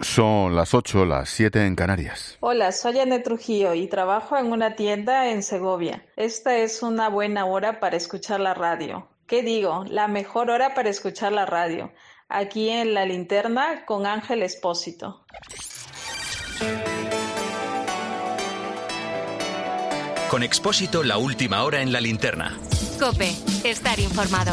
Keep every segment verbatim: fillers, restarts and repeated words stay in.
Son las ocho, las siete en Canarias. Hola, soy Anet Trujillo y trabajo en una tienda en Segovia. Esta es una buena hora para escuchar la radio. ¿Qué digo? La mejor hora para escuchar la radio. Aquí en La Linterna con Ángel Espósito. Con Expósito, la última hora en La Linterna. COPE, estar informado.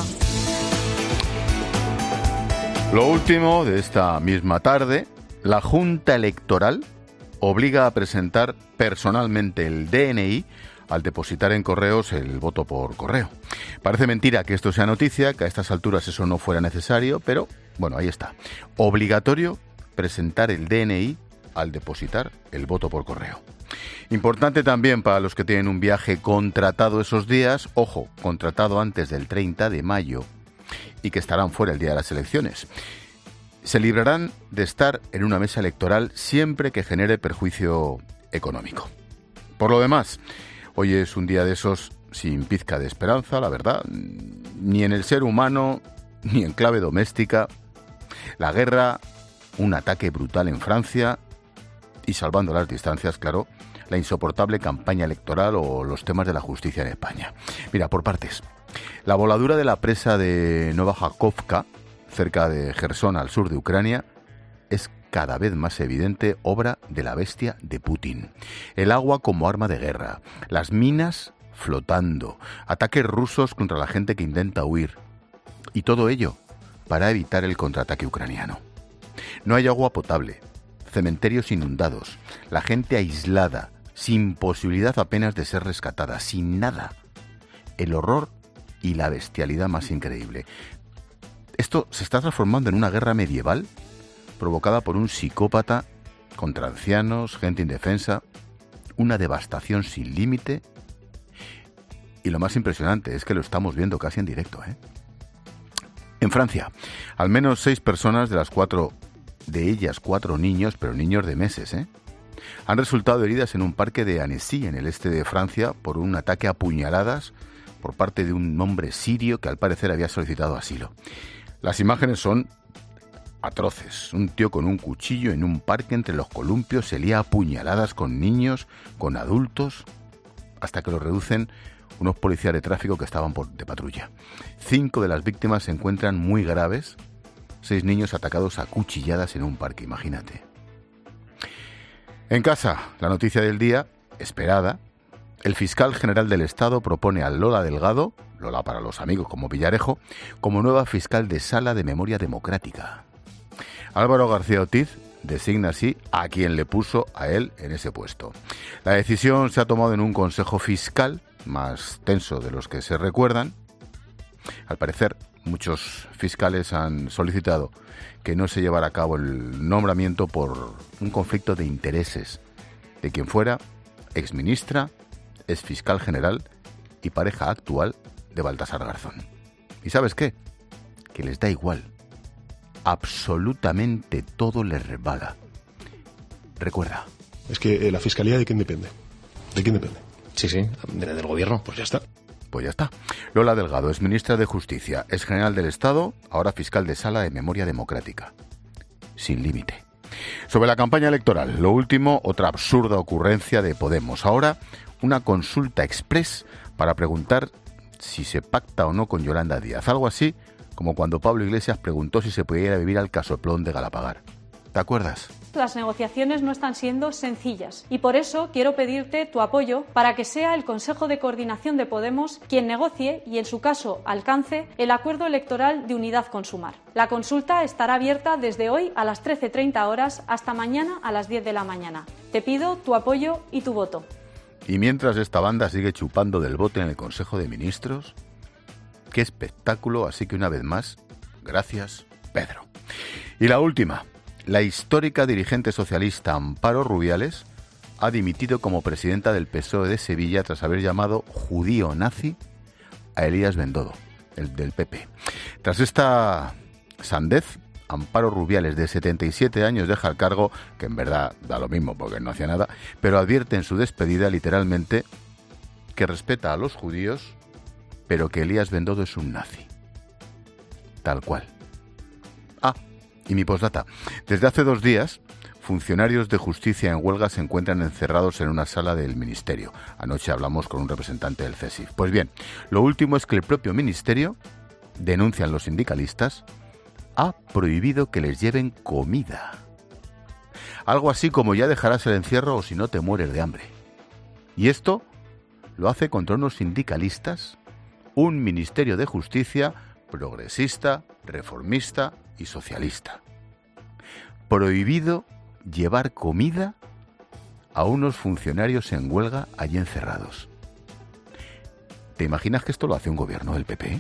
Lo último de esta misma tarde, la Junta Electoral obliga a presentar personalmente el D N I al depositar en correos el voto por correo. Parece mentira que esto sea noticia, que a estas alturas eso no fuera necesario, pero bueno, ahí está. Obligatorio presentar el D N I al depositar el voto por correo. Importante también para los que tienen un viaje contratado esos días, ojo, contratado antes del treinta de mayo y que estarán fuera el día de las elecciones. Se librarán de estar en una mesa electoral siempre que genere perjuicio económico. Por lo demás, hoy es un día de esos sin pizca de esperanza, la verdad, ni en el ser humano, ni en clave doméstica. La guerra, un ataque brutal en Francia y, salvando las distancias, claro, la insoportable campaña electoral o los temas de la justicia en España. Mira, por partes. La voladura de la presa de Novajakovka, cerca de Jersón, al sur de Ucrania, es cada vez más evidente obra de la bestia de Putin. El agua como arma de guerra, las minas flotando, ataques rusos contra la gente que intenta huir. Y todo ello para evitar el contraataque ucraniano. No hay agua potable, cementerios inundados, la gente aislada, sin posibilidad apenas de ser rescatada, sin nada. El horror y la bestialidad más increíble. Esto se está transformando en una guerra medieval provocada por un psicópata contra ancianos, gente indefensa, una devastación sin límite. Y lo más impresionante es que lo estamos viendo casi en directo, ¿eh? En Francia, al menos seis personas, de las cuatro, de ellas cuatro niños, pero niños de meses, ¿eh? han resultado heridas en un parque de Annecy, en el este de Francia, por un ataque a puñaladas por parte de un hombre sirio que al parecer había solicitado asilo. Las imágenes son atroces. Un tío con un cuchillo en un parque entre los columpios se lía a puñaladas con niños, con adultos, hasta que lo reducen unos policías de tráfico que estaban por, de patrulla. Cinco de las víctimas se encuentran muy graves. Seis niños atacados a cuchilladas en un parque, imagínate. En casa, la noticia del día, esperada. El fiscal general del Estado propone a Lola Delgado, Lola para los amigos como Villarejo, como nueva fiscal de Sala de Memoria Democrática. Álvaro García Ortiz designa así a quien le puso a él en ese puesto. La decisión se ha tomado en un consejo fiscal, más tenso de los que se recuerdan. Al parecer, muchos fiscales han solicitado que no se llevara a cabo el nombramiento por un conflicto de intereses de quien fuera exministra, exfiscal general y pareja actual de Baltasar Garzón. ¿Y sabes qué? Que les da igual. Absolutamente todo les resbala. Recuerda. Es que eh, la fiscalía, ¿de quién depende? ¿De quién depende? Sí, sí, de, del gobierno. Pues ya está. Pues ya está. Lola Delgado es ministra de Justicia, es general del Estado, ahora fiscal de Sala de Memoria Democrática. Sin límite. Sobre la campaña electoral, lo último, otra absurda ocurrencia de Podemos. Ahora, una consulta express para preguntar si se pacta o no con Yolanda Díaz. Algo así como cuando Pablo Iglesias preguntó si se podía ir a vivir al casoplón de Galapagar. ¿Te acuerdas? Las negociaciones no están siendo sencillas y por eso quiero pedirte tu apoyo para que sea el Consejo de Coordinación de Podemos quien negocie y, en su caso, alcance el acuerdo electoral de unidad con Sumar. La consulta estará abierta desde hoy a las trece treinta horas hasta mañana a las diez de la mañana. Te pido tu apoyo y tu voto. Y mientras esta banda sigue chupando del bote en el Consejo de Ministros, qué espectáculo, así que una vez más, gracias, Pedro. Y la última. La histórica dirigente socialista Amparo Rubiales ha dimitido como presidenta del P S O E de Sevilla tras haber llamado judío nazi a Elías Bendodo, el del P P. Tras esta sandez, Amparo Rubiales, de setenta y siete años, deja el cargo, que en verdad da lo mismo porque no hacía nada, pero advierte en su despedida literalmente que respeta a los judíos, pero que Elías Bendodo es un nazi. Tal cual. Ah, Y mi postdata. Desde hace dos días, funcionarios de justicia en huelga se encuentran encerrados en una sala del Ministerio. Anoche hablamos con un representante del CESIF. Pues bien, lo último es que el propio Ministerio, denuncian los sindicalistas, ha prohibido que les lleven comida. Algo así como ya dejarás el encierro o si no te mueres de hambre. Y esto lo hace contra unos sindicalistas, un Ministerio de Justicia progresista, reformista y socialista. Prohibido llevar comida a unos funcionarios en huelga allí encerrados. ¿Te imaginas que esto lo hace un gobierno del P P?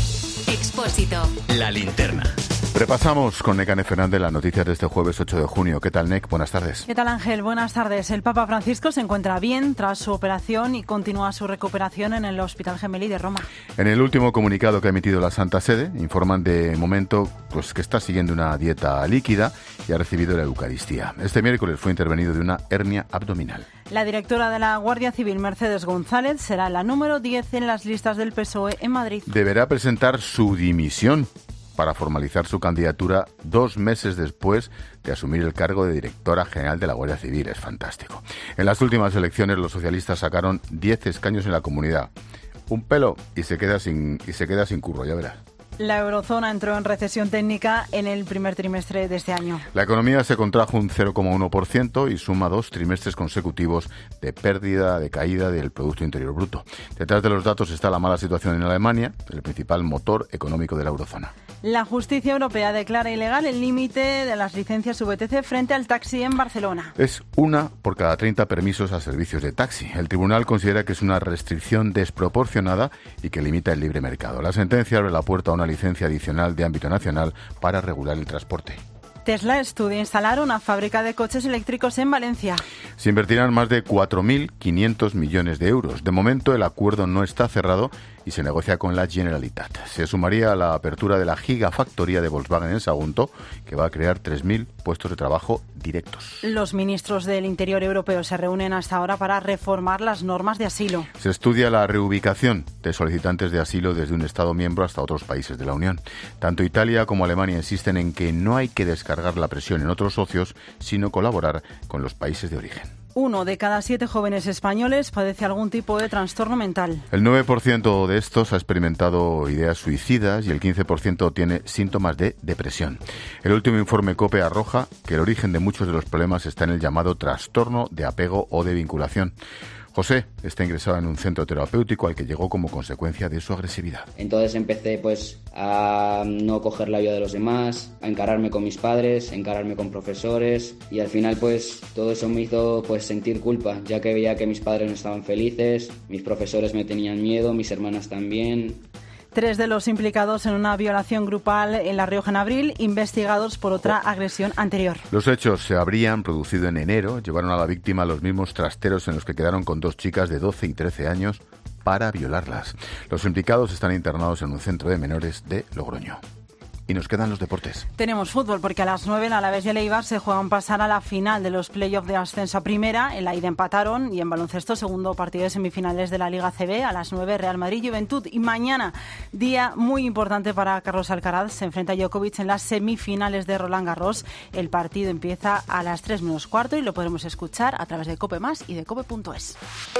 Expósito. La linterna. Repasamos con Nekane Fernández las noticias de este jueves ocho de junio. ¿Qué tal, Nek? Buenas tardes. ¿Qué tal, Ángel? Buenas tardes. El Papa Francisco se encuentra bien tras su operación y continúa su recuperación en el Hospital Gemelli de Roma. En el último comunicado que ha emitido la Santa Sede, informan de momento pues, que está siguiendo una dieta líquida y ha recibido la Eucaristía. Este miércoles fue intervenido de una hernia abdominal. La directora de la Guardia Civil, Mercedes González, será la número diez en las listas del P S O E en Madrid. Deberá presentar su dimisión para formalizar su candidatura dos meses después de asumir el cargo de directora general de la Guardia Civil. Es fantástico. En las últimas elecciones los socialistas sacaron diez escaños en la comunidad. Un pelo y se queda sin, y se queda sin curro, ya verás. La eurozona entró en recesión técnica en el primer trimestre de este año. La economía se contrajo un cero coma uno por ciento y suma dos trimestres consecutivos de pérdida, de caída del Producto Interior Bruto. Detrás de los datos está la mala situación en Alemania, el principal motor económico de la eurozona. La justicia europea declara ilegal el límite de las licencias V T C frente al taxi en Barcelona. Es una por cada treinta permisos a servicios de taxi. El tribunal considera que es una restricción desproporcionada y que limita el libre mercado. La sentencia abre la puerta a una licencia adicional de ámbito nacional para regular el transporte. Tesla estudia instalar una fábrica de coches eléctricos en Valencia. Se invertirán más de cuatro mil quinientos millones de euros. De momento el acuerdo no está cerrado y se negocia con la Generalitat. Se sumaría a la apertura de la gigafactoría de Volkswagen en Sagunto, que va a crear tres mil puestos de trabajo directos. Los ministros del Interior europeo se reúnen hasta ahora para reformar las normas de asilo. Se estudia la reubicación de solicitantes de asilo desde un Estado miembro hasta otros países de la Unión. Tanto Italia como Alemania insisten en que no hay que descargar la presión en otros socios, sino colaborar con los países de origen. Uno de cada siete jóvenes españoles padece algún tipo de trastorno mental. El nueve por ciento de estos ha experimentado ideas suicidas y el quince por ciento tiene síntomas de depresión. El último informe COPE arroja que el origen de muchos de los problemas está en el llamado trastorno de apego o de vinculación. José está ingresado en un centro terapéutico al que llegó como consecuencia de su agresividad. Entonces empecé pues a no coger la ayuda de los demás, a encararme con mis padres, a encararme con profesores y al final pues todo eso me hizo pues sentir culpa, ya que veía que mis padres no estaban felices, mis profesores me tenían miedo, mis hermanas también. Tres de los implicados en una violación grupal en La Rioja en abril, investigados por otra agresión anterior. Los hechos se habrían producido en enero, llevaron a la víctima a los mismos trasteros en los que quedaron con dos chicas de doce y trece años para violarlas. Los implicados están internados en un centro de menores de Logroño. Y nos quedan los deportes. Tenemos fútbol porque a las nueve el Alavés y el Eibar se juegan pasar a la final de los playoffs de ascenso a primera. En la ida empataron y en baloncesto segundo partido de semifinales de la Liga C B a las nueve Real Madrid Juventud. Y mañana, día muy importante para Carlos Alcaraz, se enfrenta a Djokovic en las semifinales de Roland Garros. El partido empieza a las tres menos cuarto y lo podremos escuchar a través de Cope Más y de cope punto es.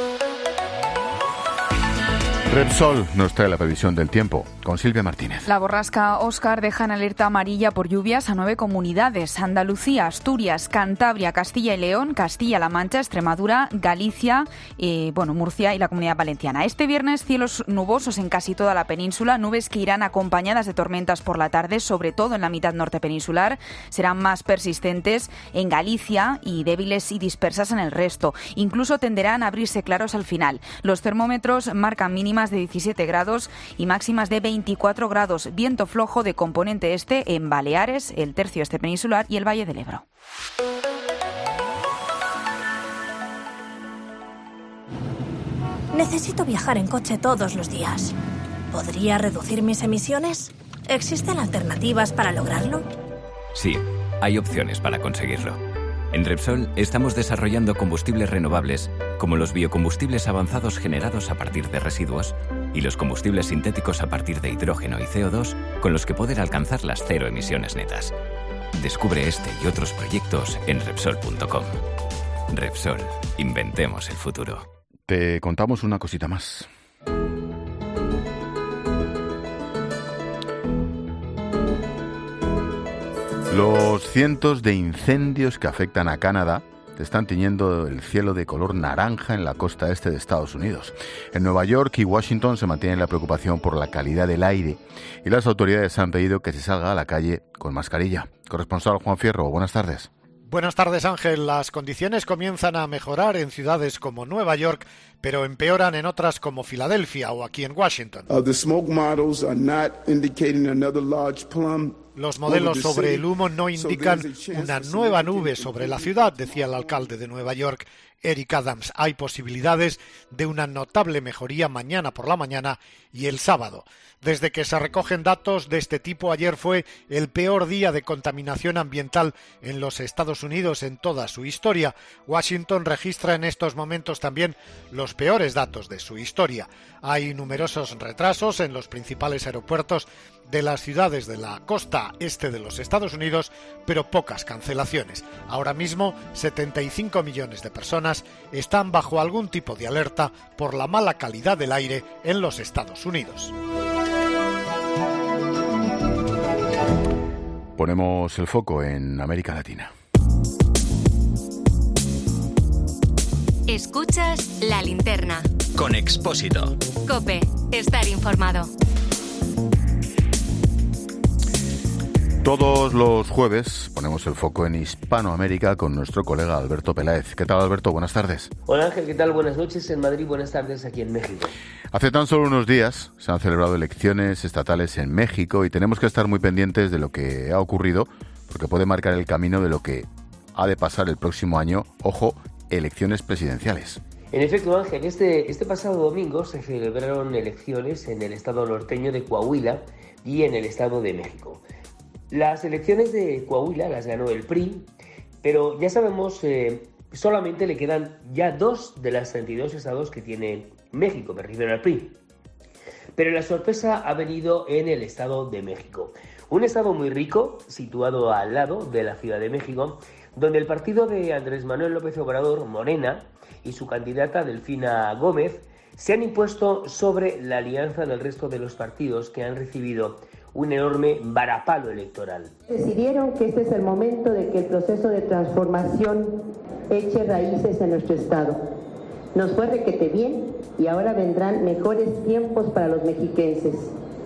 Repsol nos trae la previsión del tiempo con Silvia Martínez. La borrasca Óscar deja en alerta amarilla por lluvias a nueve comunidades: Andalucía, Asturias, Cantabria, Castilla y León, Castilla-La Mancha, Extremadura, Galicia, eh, bueno, Murcia y la Comunidad Valenciana. Este viernes cielos nubosos en casi toda la península, nubes que irán acompañadas de tormentas por la tarde, sobre todo en la mitad norte peninsular. Serán más persistentes en Galicia y débiles y dispersas en el resto. Incluso tenderán a abrirse claros al final. Los termómetros marcan mínimas de diecisiete grados y máximas de veinticuatro grados. Viento flojo de componente este en Baleares, el tercio este peninsular y el Valle del Ebro. Necesito viajar en coche todos los días. ¿Podría reducir mis emisiones? ¿Existen alternativas para lograrlo? Sí, hay opciones para conseguirlo. En Repsol estamos desarrollando combustibles renovables, como los biocombustibles avanzados generados a partir de residuos y los combustibles sintéticos a partir de hidrógeno y C O dos, con los que poder alcanzar las cero emisiones netas. Descubre este y otros proyectos en Repsol punto com. Repsol, inventemos el futuro. Te contamos una cosita más. Los cientos de incendios que afectan a Canadá están tiñendo el cielo de color naranja en la costa este de Estados Unidos. En Nueva York y Washington se mantiene la preocupación por la calidad del aire y las autoridades han pedido que se salga a la calle con mascarilla. Corresponsal Juan Fierro, buenas tardes. Buenas tardes, Ángel. Las condiciones comienzan a mejorar en ciudades como Nueva York, pero empeoran en otras como Filadelfia o aquí en Washington. Uh, the smoke models are not indicating another large plum. Los modelos sobre el humo no indican una nueva nube sobre la ciudad, decía el alcalde de Nueva York, Eric Adams. Hay posibilidades de una notable mejoría mañana por la mañana y el sábado. Desde que se recogen datos de este tipo, ayer fue el peor día de contaminación ambiental en los Estados Unidos en toda su historia. Washington registra en estos momentos también los peores datos de su historia. Hay numerosos retrasos en los principales aeropuertos de las ciudades de la costa este de los Estados Unidos, pero pocas cancelaciones. Ahora mismo, setenta y cinco millones de personas están bajo algún tipo de alerta por la mala calidad del aire en los Estados Unidos. Ponemos el foco en América Latina. Escuchas La Linterna. Con Expósito. COPE. Estar informado. Todos los jueves ponemos el foco en Hispanoamérica con nuestro colega Alberto Peláez. ¿Qué tal, Alberto? Buenas tardes. Hola, Ángel. ¿Qué tal? Buenas noches en Madrid, buenas tardes aquí en México. Hace tan solo unos días se han celebrado elecciones estatales en México y tenemos que estar muy pendientes de lo que ha ocurrido porque puede marcar el camino de lo que ha de pasar el próximo año. Ojo, elecciones presidenciales. En efecto, Ángel, este, este pasado domingo se celebraron elecciones en el estado norteño de Coahuila y en el estado de México. Las elecciones de Coahuila las ganó el P R I, pero ya sabemos, eh, solamente le quedan ya dos de las treinta y dos estados que tiene México, me refiero al P R I. Pero la sorpresa ha venido en el estado de México, un estado muy rico, situado al lado de la Ciudad de México, donde el partido de Andrés Manuel López Obrador, Morena, y su candidata Delfina Gómez se han impuesto sobre la alianza del resto de los partidos que han recibido un enorme varapalo electoral. Decidieron que este es el momento de que el proceso de transformación eche raíces en nuestro estado. Nos fue requete bien y ahora vendrán mejores tiempos para los mexiquenses.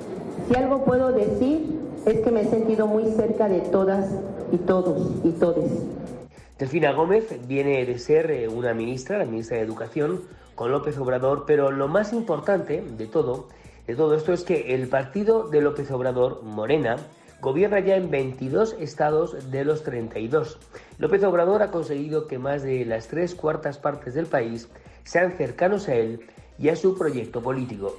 Si algo puedo decir es que me he sentido muy cerca de todas y todos y todes. Delfina Gómez viene de ser una ministra, la ministra de Educación, con López Obrador, pero lo más importante de todo De todo esto es que el partido de López Obrador, Morena, gobierna ya en veintidós estados de los treinta y dos. López Obrador ha conseguido que más de las tres cuartas partes del país sean cercanos a él y a su proyecto político.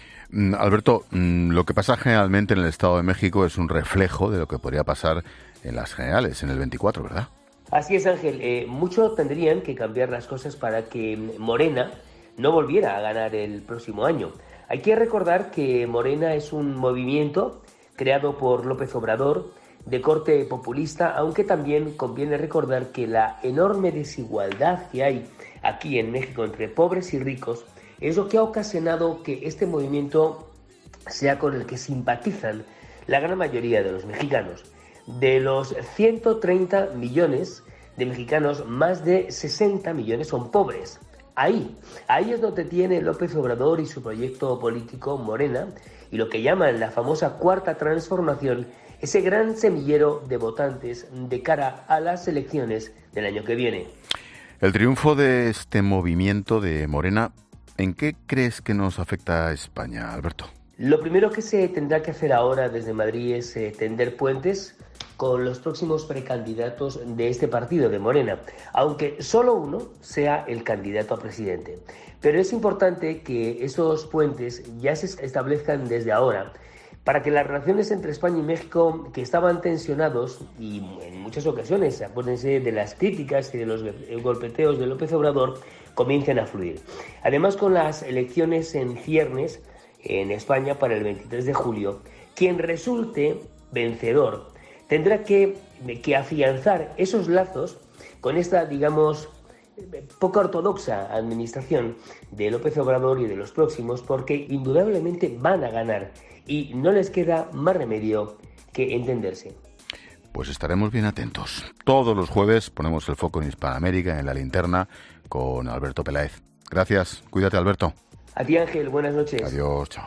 Alberto, lo que pasa generalmente en el Estado de México es un reflejo de lo que podría pasar en las generales, en el veinticuatro, ¿verdad? Así es, Ángel. Eh, mucho tendrían que cambiar las cosas para que Morena no volviera a ganar el próximo año. Hay que recordar que Morena es un movimiento creado por López Obrador de corte populista, aunque también conviene recordar que la enorme desigualdad que hay aquí en México entre pobres y ricos es lo que ha ocasionado que este movimiento sea con el que simpatizan la gran mayoría de los mexicanos. De los ciento treinta millones de mexicanos, más de sesenta millones son pobres. Ahí, ahí es donde tiene López Obrador y su proyecto político Morena, y lo que llaman la famosa Cuarta Transformación, ese gran semillero de votantes de cara a las elecciones del año que viene. El triunfo de este movimiento de Morena, ¿en qué crees que nos afecta a España, Alberto? Lo primero que se tendrá que hacer ahora desde Madrid es eh, tender puentes con los próximos precandidatos de este partido, de Morena, aunque solo uno sea el candidato a presidente. Pero es importante que esos puentes ya se establezcan desde ahora, para que las relaciones entre España y México, que estaban tensionados, y en muchas ocasiones, acuérdense de las críticas y de los golpeteos de López Obrador, comiencen a fluir. Además, con las elecciones en ciernes en España para el veintitrés de julio, quien resulte vencedor tendrá que, que afianzar esos lazos con esta, digamos, poco ortodoxa administración de López Obrador y de los próximos, porque indudablemente van a ganar y no les queda más remedio que entenderse. Pues estaremos bien atentos. Todos los jueves ponemos el foco en Hispanoamérica, en La Linterna, con Alberto Peláez. Gracias. Cuídate, Alberto. A ti, Ángel. Buenas noches. Adiós. Chao.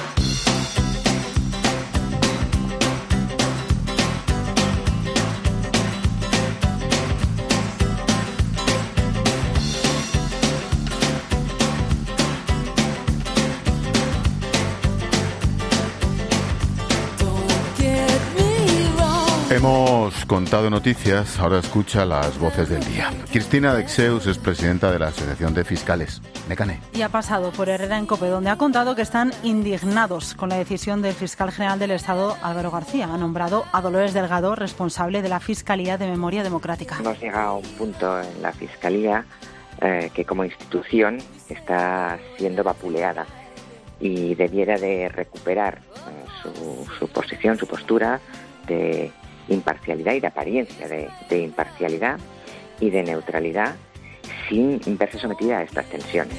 Hemos contado noticias, ahora escucha las voces del día. Cristina Dexeus es presidenta de la Asociación de Fiscales. Nekane. Y ha pasado por Herrera en COPE, donde ha contado que están indignados con la decisión del fiscal general del Estado, Álvaro García. Ha nombrado a Dolores Delgado responsable de la Fiscalía de Memoria Democrática. Hemos llegado a un punto en la Fiscalía eh, que como institución está siendo vapuleada y debiera de recuperar eh, su, su posición, su postura de imparcialidad y de apariencia de, de imparcialidad y de neutralidad sin verse sometida a estas tensiones.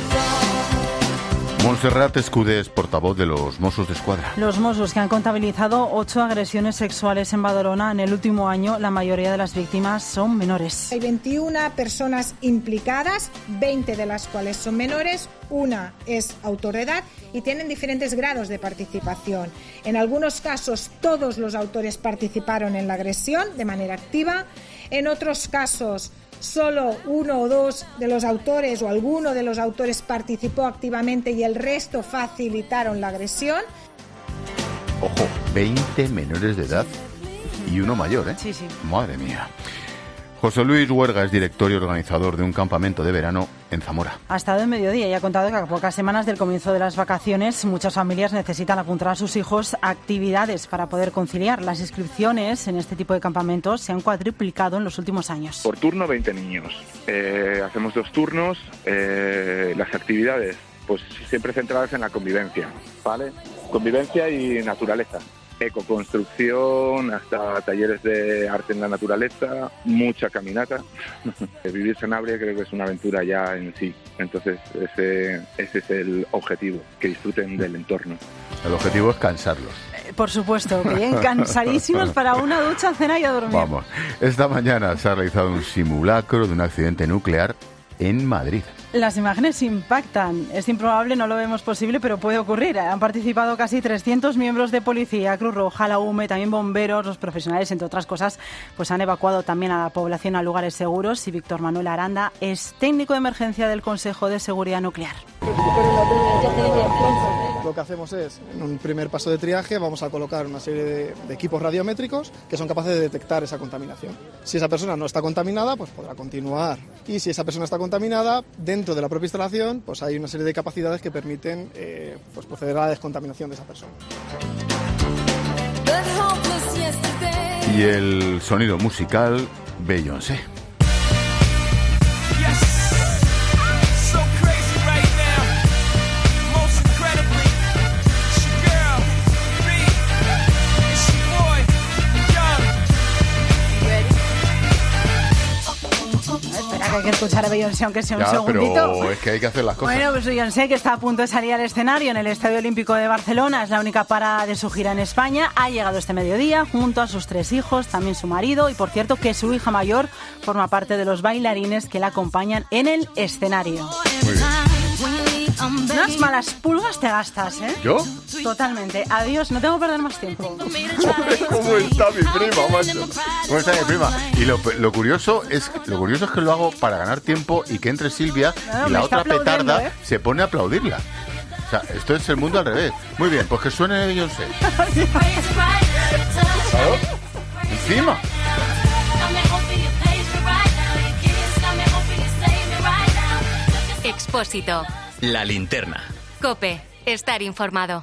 Montserrat Escudé es portavoz de los Mossos d'Esquadra. Los Mossos, que han contabilizado ocho agresiones sexuales en Badalona en el último año, la mayoría de las víctimas son menores. Hay veintiuna personas implicadas, veinte de las cuales son menores, una es autor de edad y tienen diferentes grados de participación. En algunos casos todos los autores participaron en la agresión de manera activa, en otros casos solo uno o dos de los autores o alguno de los autores participó activamente y el resto facilitaron la agresión. Ojo, veinte menores de edad y uno mayor, ¿eh? Sí, sí. Madre mía. José Luis Huerga es director y organizador de un campamento de verano en Zamora. Ha estado en mediodía y ha contado que a pocas semanas del comienzo de las vacaciones muchas familias necesitan apuntar a sus hijos a actividades para poder conciliar. Las inscripciones en este tipo de campamentos se han cuadruplicado en los últimos años. Por turno veinte niños. Eh, hacemos dos turnos. Eh, las actividades pues siempre centradas en la convivencia, ¿vale? Convivencia y naturaleza. Ecoconstrucción, hasta talleres de arte en la naturaleza, mucha caminata. Vivir Sanabria creo que es una aventura ya en sí. Entonces ese, ese es el objetivo, que disfruten del entorno. El objetivo es cansarlos. Eh, por supuesto, bien cansadísimos para una ducha, cena y a dormir. Vamos, esta mañana se ha realizado un simulacro de un accidente nuclear en Madrid. Las imágenes impactan. Es improbable, no lo vemos posible, pero puede ocurrir. Han participado casi trescientos miembros de policía, Cruz Roja, la U M E, también bomberos, los profesionales, entre otras cosas, pues han evacuado también a la población a lugares seguros. Y Víctor Manuel Aranda es técnico de emergencia del Consejo de Seguridad Nuclear. Lo que hacemos es, en un primer paso de triaje, vamos a colocar una serie de, de equipos radiométricos que son capaces de detectar esa contaminación. Si esa persona no está contaminada, pues podrá continuar. Y si esa persona está contaminada, dentro de la propia instalación, pues hay una serie de capacidades que permiten eh, pues proceder a la descontaminación de esa persona. Y el sonido musical, Beyoncé. Hay que escuchar a Beyoncé aunque sea un ya, segundito. Pero es que hay que hacer las cosas. Bueno, pues Beyoncé, que está a punto de salir al escenario en el Estadio Olímpico de Barcelona, es la única parada de su gira en España. Ha llegado este mediodía junto a sus tres hijos, también su marido, y por cierto que su hija mayor forma parte de los bailarines que la acompañan en el escenario. Muy bien. Unas malas pulgas te gastas, ¿eh? ¿Yo? Totalmente. Adiós, no tengo que perder más tiempo. ¿Cómo está mi prima, macho? ¿Cómo está mi prima? Y lo, lo curioso es lo curioso es que lo hago para ganar tiempo y que entre Silvia no, y la otra petarda ¿eh? se pone a aplaudirla. O sea, esto es el mundo al revés. Muy bien, pues que suene Beyoncé. ¿Claro? Encima. Expósito. La Linterna. COPE. Estar informado.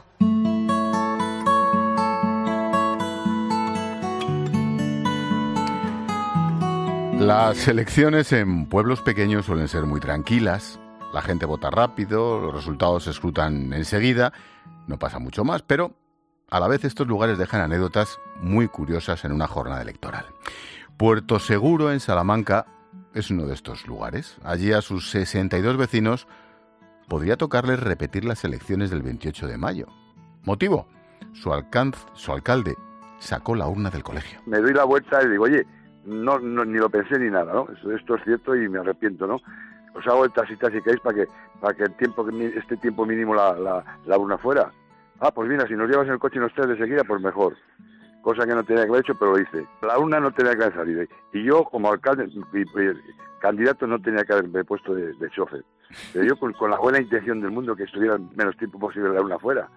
Las elecciones en pueblos pequeños suelen ser muy tranquilas. La gente vota rápido, los resultados se escrutan enseguida. No pasa mucho más, pero A la vez, estos lugares dejan anécdotas muy curiosas en una jornada electoral. Puerto Seguro, en Salamanca, es uno de estos lugares. Allí a sus sesenta y dos vecinos podría tocarles repetir las elecciones del veintiocho de mayo. ¿Motivo? Su, alcanz, su alcalde sacó la urna del colegio. Me doy la vuelta y digo, oye, no, no ni lo pensé ni nada, ¿no? Esto, esto es cierto y me arrepiento, ¿no? Os hago el taxita si queréis para que para que el tiempo que este tiempo mínimo la, la, la urna fuera. Ah, pues mira, si nos llevas en el coche y nos traes de seguida, pues mejor. Cosa que no tenía que haber hecho, pero lo hice. La urna no tenía que haber salido. Y yo, como alcalde y, y, candidato, no tenía que haberme puesto de, de chofer. Pero yo, con, con la buena intención del mundo, que estuviera el menos tiempo posible la urna fuera.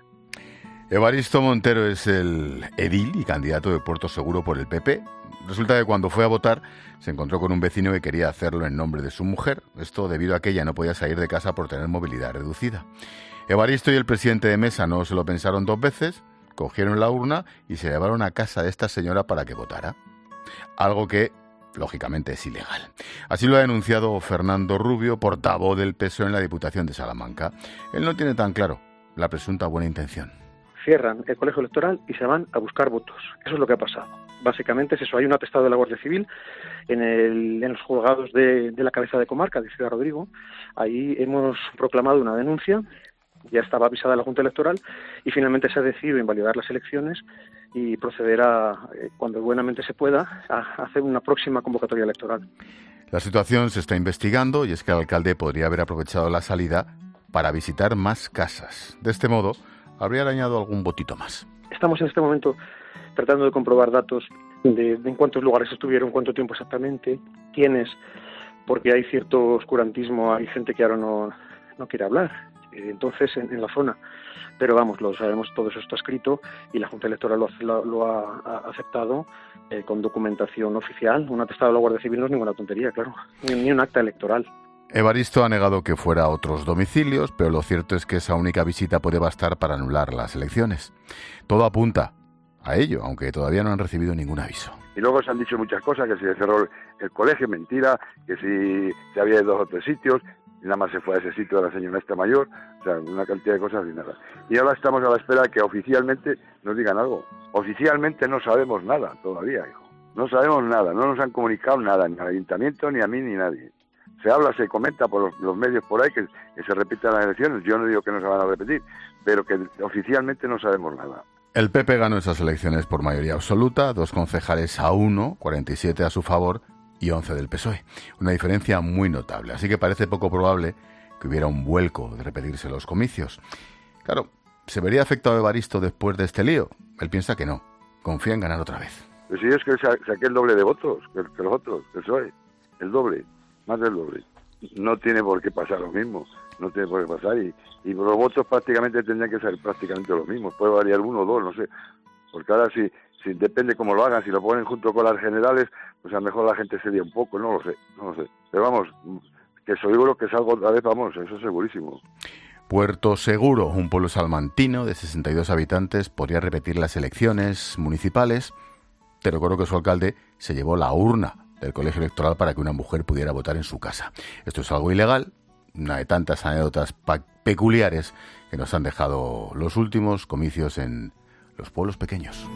Evaristo Montero es el edil y candidato de Puerto Seguro por el P P. Resulta que cuando fue a votar se encontró con un vecino que quería hacerlo en nombre de su mujer. Esto debido a que ella no podía salir de casa por tener movilidad reducida. Evaristo y el presidente de mesa no se lo pensaron dos veces, cogieron la urna y se llevaron a casa de esta señora para que votara. Algo que, lógicamente, es ilegal. Así lo ha denunciado Fernando Rubio, portavoz del P S O E en la Diputación de Salamanca. Él no tiene tan claro la presunta buena intención. Cierran el colegio electoral y se van a buscar votos. Eso es lo que ha pasado. Básicamente es eso. Hay un atestado de la Guardia Civil en, el, en los juzgados de, de la cabeza de comarca de Ciudad Rodrigo. Ahí hemos proclamado una denuncia. Ya estaba avisada la Junta Electoral y finalmente se ha decidido invalidar las elecciones y proceder a, cuando buenamente se pueda, a hacer una próxima convocatoria electoral. La situación se está investigando y es que el alcalde podría haber aprovechado la salida para visitar más casas. De este modo, habría dañado algún votito más. Estamos en este momento tratando de comprobar datos de, de en cuántos lugares estuvieron, cuánto tiempo exactamente, quiénes, porque hay cierto oscurantismo, hay gente que ahora no, no quiere hablar. Entonces, en, en la zona. Pero vamos, lo sabemos, todo eso está escrito y la Junta Electoral lo, lo, lo ha, ha aceptado eh, con documentación oficial. Un atestado de la Guardia Civil no es ninguna tontería, claro, ni, ni un acta electoral. Evaristo ha negado que fuera a otros domicilios, pero lo cierto es que esa única visita puede bastar para anular las elecciones. Todo apunta a ello, aunque todavía no han recibido ningún aviso. Y luego se han dicho muchas cosas, que si se cerró el colegio, mentira, que si se había ido a dos o tres sitios, y nada más se fue a ese sitio de la señora esta mayor, o sea, una cantidad de cosas y nada. Y ahora estamos a la espera de que oficialmente nos digan algo. Oficialmente no sabemos nada todavía, hijo. No sabemos nada, no nos han comunicado nada, ni al ayuntamiento, ni a mí, ni a nadie. Se habla, se comenta por los, los medios por ahí que, que se repitan las elecciones. Yo no digo que no se van a repetir, pero que oficialmente no sabemos nada. El P P ganó esas elecciones por mayoría absoluta, dos concejales a uno, cuarenta y siete a su favor y once del P S O E. Una diferencia muy notable. Así que parece poco probable que hubiera un vuelco de repetirse los comicios. Claro, ¿se vería afectado Evaristo después de este lío? Él piensa que no. Confía en ganar otra vez. Pues si es que saqué el doble de votos que, que los otros, el P S O E. El doble, más del doble. No tiene por qué pasar lo mismo. No tiene por qué pasar. Y, y los votos prácticamente tendrían que ser prácticamente los mismos. Puede variar uno o dos, no sé. Porque ahora sí... Si depende cómo lo hagan, si lo ponen junto con las generales, pues a lo mejor la gente se dio un poco, no lo sé, no lo sé. Pero vamos, que seguro que salgo otra vez, vamos, eso es segurísimo. Puerto Seguro, un pueblo salmantino de sesenta y dos habitantes, podría repetir las elecciones municipales. Te recuerdo que su alcalde se llevó la urna del colegio electoral para que una mujer pudiera votar en su casa. Esto es algo ilegal, una de tantas anécdotas peculiares que nos han dejado los últimos comicios en los pueblos pequeños.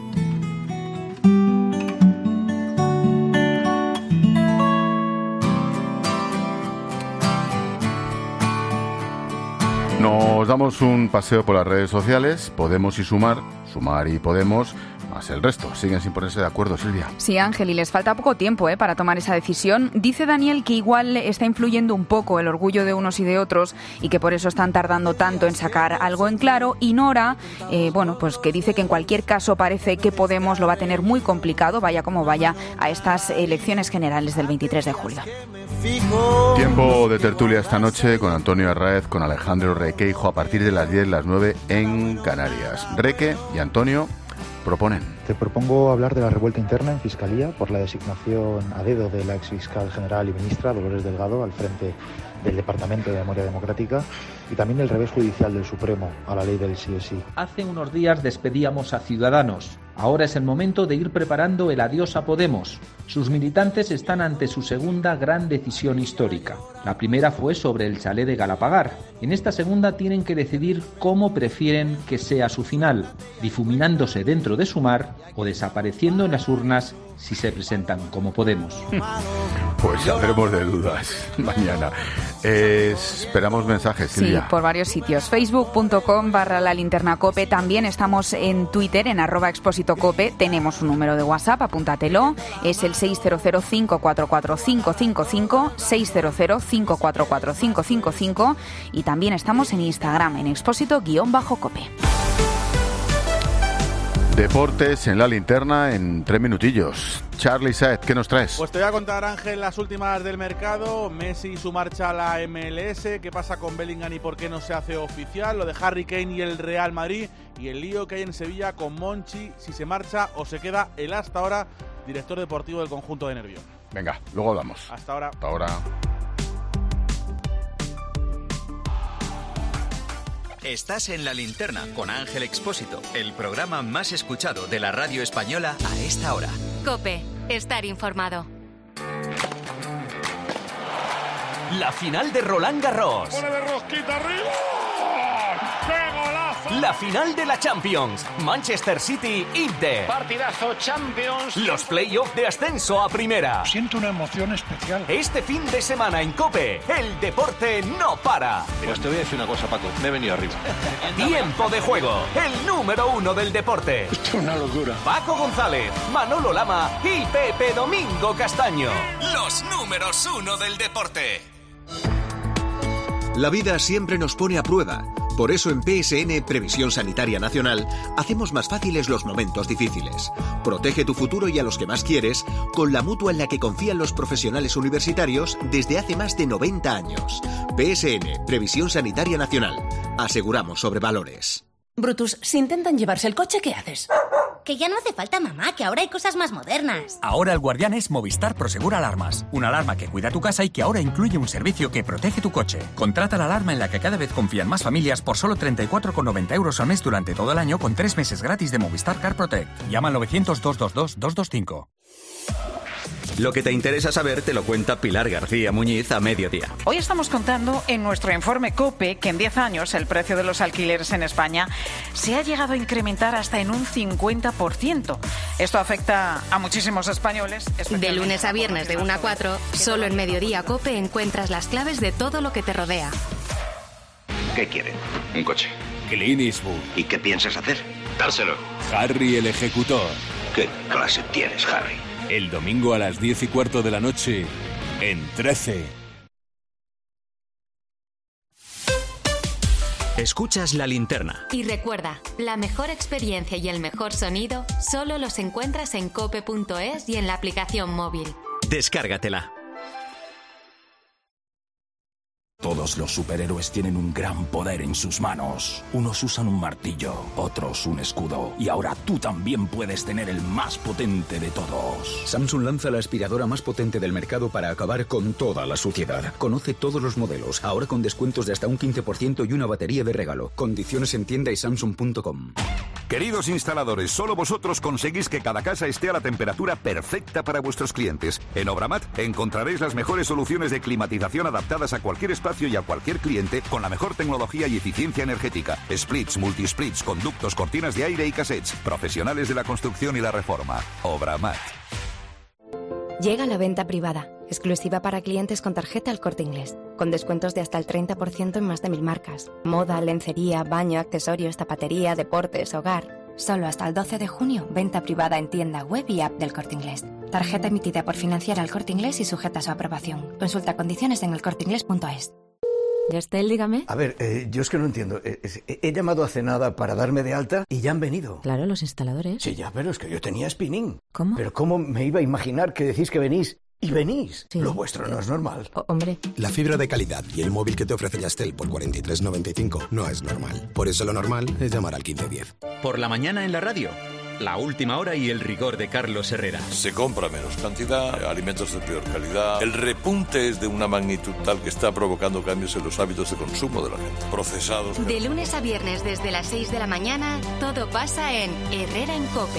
Nos damos un paseo por las redes sociales, Podemos y Sumar, Sumar y Podemos, más el resto. Siguen sin ponerse de acuerdo, Silvia. Sí, Ángel, y les falta poco tiempo ¿eh? para tomar esa decisión. Dice Daniel que igual está influyendo un poco el orgullo de unos y de otros y que por eso están tardando tanto en sacar algo en claro. Y Nora, eh, bueno, pues que dice que en cualquier caso parece que Podemos lo va a tener muy complicado, vaya como vaya, a estas elecciones generales del veintitrés de julio. Tiempo de tertulia esta noche con Antonio Arraez, con Alejandro Requeijo a partir de las diez, las nueve en Canarias. Reque y Antonio, proponen? Te propongo hablar de la revuelta interna en Fiscalía por la designación a dedo de la exfiscal general y ministra Dolores Delgado al frente del Departamento de Memoria Democrática y también el revés judicial del Supremo a la ley del sí es sí. Hace unos días despedíamos a Ciudadanos. Ahora es el momento de ir preparando el adiós a Podemos. Sus militantes están ante su segunda gran decisión histórica. La primera fue sobre el chalet de Galapagar. En esta segunda tienen que decidir cómo prefieren que sea su final, difuminándose dentro de Sumar o desapareciendo en las urnas si se presentan como Podemos. Pues saldremos de dudas mañana. Eh, esperamos mensajes, Silvia. Sí, por varios sitios. Facebook.com barra la linterna cope. También estamos en Twitter, en arroba expósito cope. Tenemos un número de WhatsApp, apúntatelo. Es el seis cero cero, cinco cuatro cuatro, cinco cinco cinco, seis cero cero, cinco cuatro cuatro, cinco cinco cinco. Y también estamos en Instagram, en expósito-cope. Deportes en la linterna en tres minutillos. Charlie Saez, ¿qué nos traes? Pues te voy a contar, Ángel, las últimas del mercado. Messi y su marcha a la M L S. ¿Qué pasa con Bellingham y por qué no se hace oficial? Lo de Harry Kane y el Real Madrid. Y el lío que hay en Sevilla con Monchi, si se marcha o se queda el hasta ahora director deportivo del conjunto de Nervión. Venga, luego hablamos. Hasta ahora. Hasta ahora. Estás en La Linterna con Ángel Expósito, el programa más escuchado de la radio española a esta hora. COPE, estar informado. La final de Roland Garros. ¡Pone de rosquita arriba! ¡Qué golazo! La final de la Champions. Manchester City, Inter. Partidazo Champions. Los playoffs de ascenso a primera. Siento una emoción especial. Este fin de semana en COPE, el deporte no para. Pues te voy a decir una cosa, Paco. Me he venido arriba. Tiempo de juego. El número uno del deporte. Esto es una locura. Paco González, Manolo Lama y Pepe Domingo Castaño. Los números uno del deporte. La vida siempre nos pone a prueba. Por eso en P S N Previsión Sanitaria Nacional hacemos más fáciles los momentos difíciles. Protege tu futuro y a los que más quieres con la mutua en la que confían los profesionales universitarios desde hace más de noventa años. P S N Previsión Sanitaria Nacional. Aseguramos sobre valores. Brutus, si intentan llevarse el coche, ¿qué haces? Que ya no hace falta, mamá, que ahora hay cosas más modernas. Ahora el guardián es Movistar Prosegur Alarmas. Una alarma que cuida tu casa y que ahora incluye un servicio que protege tu coche. Contrata la alarma en la que cada vez confían más familias por solo treinta y cuatro con noventa euros al mes durante todo el año con tres meses gratis de Movistar Car Protect. Llama al novecientos, doscientos veintidós, doscientos veinticinco. Lo que te interesa saber te lo cuenta Pilar García Muñiz a mediodía. Hoy estamos contando en nuestro informe COPE que en diez años el precio de los alquileres en España se ha llegado a incrementar hasta en un cincuenta por ciento. Esto afecta a muchísimos españoles. De lunes a viernes de una a cuatro, solo en Mediodía COPE encuentras las claves de todo lo que te rodea. ¿Qué quieren? Un coche. Clint Eastwood. ¿Y qué piensas hacer? Dárselo. Harry el ejecutor. ¿Qué clase tienes, Harry? El domingo a las diez y cuarto de la noche, en trece. Escuchas La Linterna. Y recuerda, la mejor experiencia y el mejor sonido solo los encuentras en cope punto es y en la aplicación móvil. Descárgatela. Todos los superhéroes tienen un gran poder en sus manos. Unos usan un martillo, otros un escudo. Y ahora tú también puedes tener el más potente de todos. Samsung lanza la aspiradora más potente del mercado para acabar con toda la suciedad. Conoce todos los modelos, ahora con descuentos de hasta un quince por ciento y una batería de regalo. Condiciones en tienda y samsung punto com. Queridos instaladores, solo vosotros conseguís que cada casa esté a la temperatura perfecta para vuestros clientes. En Obramat encontraréis las mejores soluciones de climatización adaptadas a cualquier espacio y a cualquier cliente con la mejor tecnología y eficiencia energética. Splits, multisplits, conductos, cortinas de aire y cassettes. Profesionales de la construcción y la reforma. Obramat. Llega la venta privada, exclusiva para clientes con tarjeta El Corte Inglés, con descuentos de hasta el treinta por ciento en más de mil marcas. Moda, lencería, baño, accesorios, zapatería, deportes, hogar. Solo hasta el doce de junio, venta privada en tienda web y app del Corte Inglés. Tarjeta emitida por Financiera El Corte Inglés y sujeta a su aprobación. Consulta condiciones en el corte inglés punto es. Yastel, dígame. A ver, eh, yo es que no entiendo. Eh, eh, he llamado hace nada para darme de alta y ya han venido. Claro, los instaladores. Sí, ya, pero es que yo tenía spinning. ¿Cómo? Pero ¿cómo me iba a imaginar que decís que venís y venís? Sí. Lo vuestro no es normal. O, hombre. La fibra de calidad y el móvil que te ofrece Yastel por cuarenta y tres noventa y cinco no es normal. Por eso lo normal es llamar al quince diez. Por la mañana en la radio, La última hora y el rigor de Carlos Herrera. Se compra menos cantidad, alimentos de peor calidad. El repunte es de una magnitud tal que está provocando cambios en los hábitos de consumo de la gente. Procesados. De lunes a viernes desde las seis de la mañana, todo pasa en Herrera en COPE.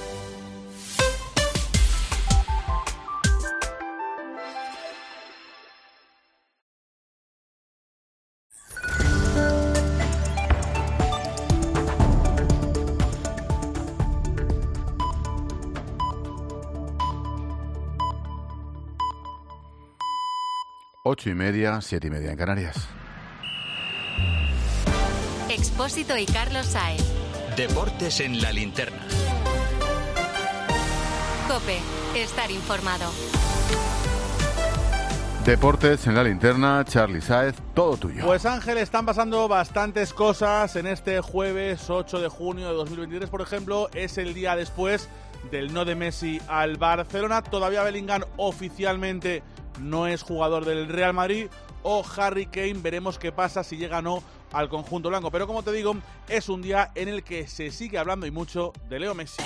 Ocho y media, siete y media en Canarias. Expósito y Carlos Sáez. Deportes en la linterna. COPE, estar informado. Deportes en la linterna, Charly Sáez, todo tuyo. Pues Ángel, están pasando bastantes cosas en este jueves ocho de junio de dos mil veintitrés. Por ejemplo, es el día después del no de Messi al Barcelona. Todavía Bellingham oficialmente no es jugador del Real Madrid. O Harry Kane, veremos qué pasa si llega o no al conjunto blanco. Pero como te digo, es un día en el que se sigue hablando y mucho de Leo Messi,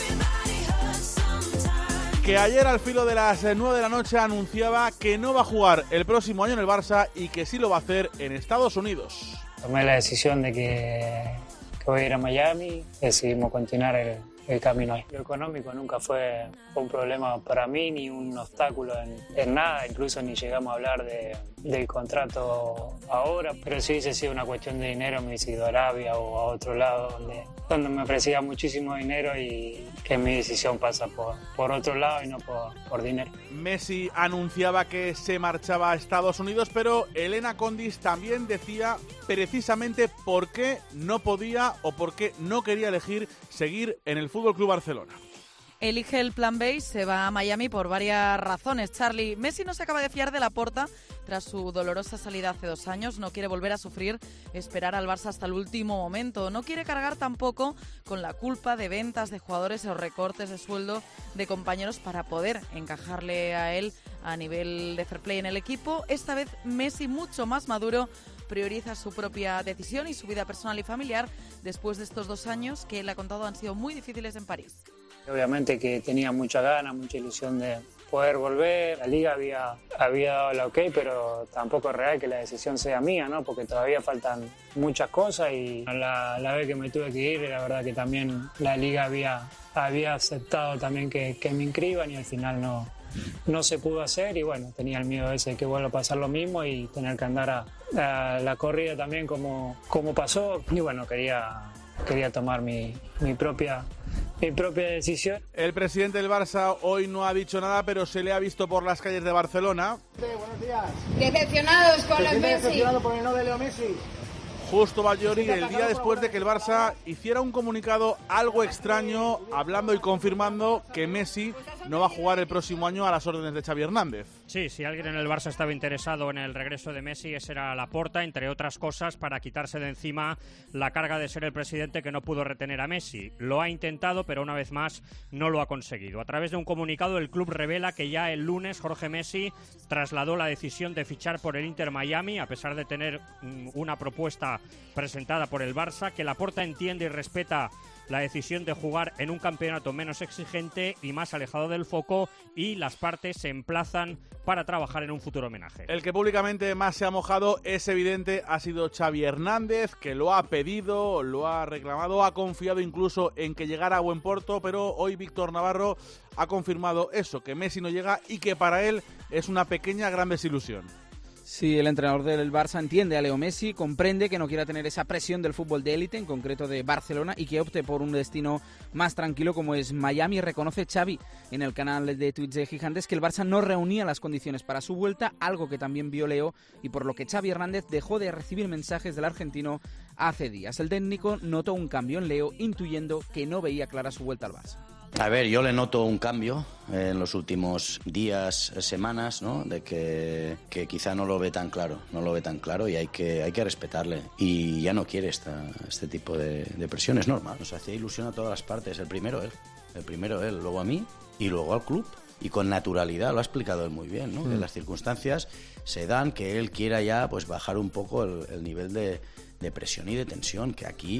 que ayer al filo de las nueve de la noche anunciaba que no va a jugar el próximo año en el Barça y que sí lo va a hacer en Estados Unidos. Tomé la decisión de que, que voy a ir a Miami, decidimos continuar el, el camino ahí. Lo económico nunca fue un problema para mí, ni un obstáculo en, en nada, incluso ni llegamos a hablar de, del contrato ahora, pero si hubiese sido una cuestión de dinero me hubiese ido a Arabia o a otro lado donde, donde me ofrecía muchísimo dinero y que mi decisión pasa por, por otro lado y no por, por dinero. Messi anunciaba que se marchaba a Estados Unidos, pero Elena Condis también decía precisamente por qué no podía o por qué no quería elegir seguir en el F C Barcelona. Elige el plan B y se va a Miami por varias razones. Charly, Messi no se acaba de fiar de Laporta tras su dolorosa salida hace dos años. No quiere volver a sufrir, esperar al Barça hasta el último momento. No quiere cargar tampoco con la culpa de ventas de jugadores o recortes de sueldo de compañeros para poder encajarle a él a nivel de fair play en el equipo. Esta vez Messi, mucho más maduro, prioriza su propia decisión y su vida personal y familiar después de estos dos años que él ha contado han sido muy difíciles en París. Obviamente que tenía mucha ganas, mucha ilusión de poder volver. La Liga había, había dado la ok, pero tampoco es real que la decisión sea mía, ¿no? Porque todavía faltan muchas cosas y la, la vez que me tuve que ir, la verdad que también la Liga había, había aceptado también que, que me inscriban y al final no, no se pudo hacer y bueno, tenía el miedo ese que vuelva a pasar lo mismo y tener que andar a, a la corrida también como, como pasó y bueno, quería, quería tomar mi, mi propia... mi propia decisión. El presidente del Barça hoy no ha dicho nada, pero se le ha visto por las calles de Barcelona. Buenos días. Decepcionados con los Messi. Decepcionado por el no de Leo Messi. Justo Ballori, el día después de que el Barça hiciera un comunicado algo extraño, hablando y confirmando que Messi no va a jugar el próximo año a las órdenes de Xavi Hernández. Sí, si alguien en el Barça estaba interesado en el regreso de Messi, ese era Laporta, entre otras cosas, para quitarse de encima la carga de ser el presidente que no pudo retener a Messi. Lo ha intentado, pero una vez más no lo ha conseguido. A través de un comunicado, el club revela que ya el lunes Jorge Messi trasladó la decisión de fichar por el Inter Miami, a pesar de tener mm, una propuesta presentada por el Barça, que Laporta entiende y respeta la decisión de jugar en un campeonato menos exigente y más alejado del foco, y las partes se emplazan para trabajar en un futuro homenaje. El que públicamente más se ha mojado, es evidente, ha sido Xavi Hernández, que lo ha pedido, lo ha reclamado, ha confiado incluso en que llegara a buen puerto, pero hoy Víctor Navarro ha confirmado eso, que Messi no llega y que para él es una pequeña gran desilusión. Sí, el entrenador del Barça entiende a Leo Messi, comprende que no quiera tener esa presión del fútbol de élite, en concreto de Barcelona, y que opte por un destino más tranquilo como es Miami. Reconoce Xavi en el canal de Twitch de Gigantes que el Barça no reunía las condiciones para su vuelta, algo que también vio Leo y por lo que Xavi Hernández dejó de recibir mensajes del argentino hace días. El técnico notó un cambio en Leo, intuyendo que no veía clara su vuelta al Barça. A ver, yo le noto un cambio en los últimos días, semanas, ¿no? De que, que quizá no lo ve tan claro, no lo ve tan claro y hay que, hay que respetarle. Y ya no quiere esta, este tipo de, de presión, es normal. Nos hacía ilusión a todas las partes, el primero él, el primero él, luego a mí y luego al club. Y con naturalidad, lo ha explicado él muy bien, ¿no? Mm. Que las circunstancias se dan, que él quiera ya pues bajar un poco el, el nivel de, de presión y de tensión, que aquí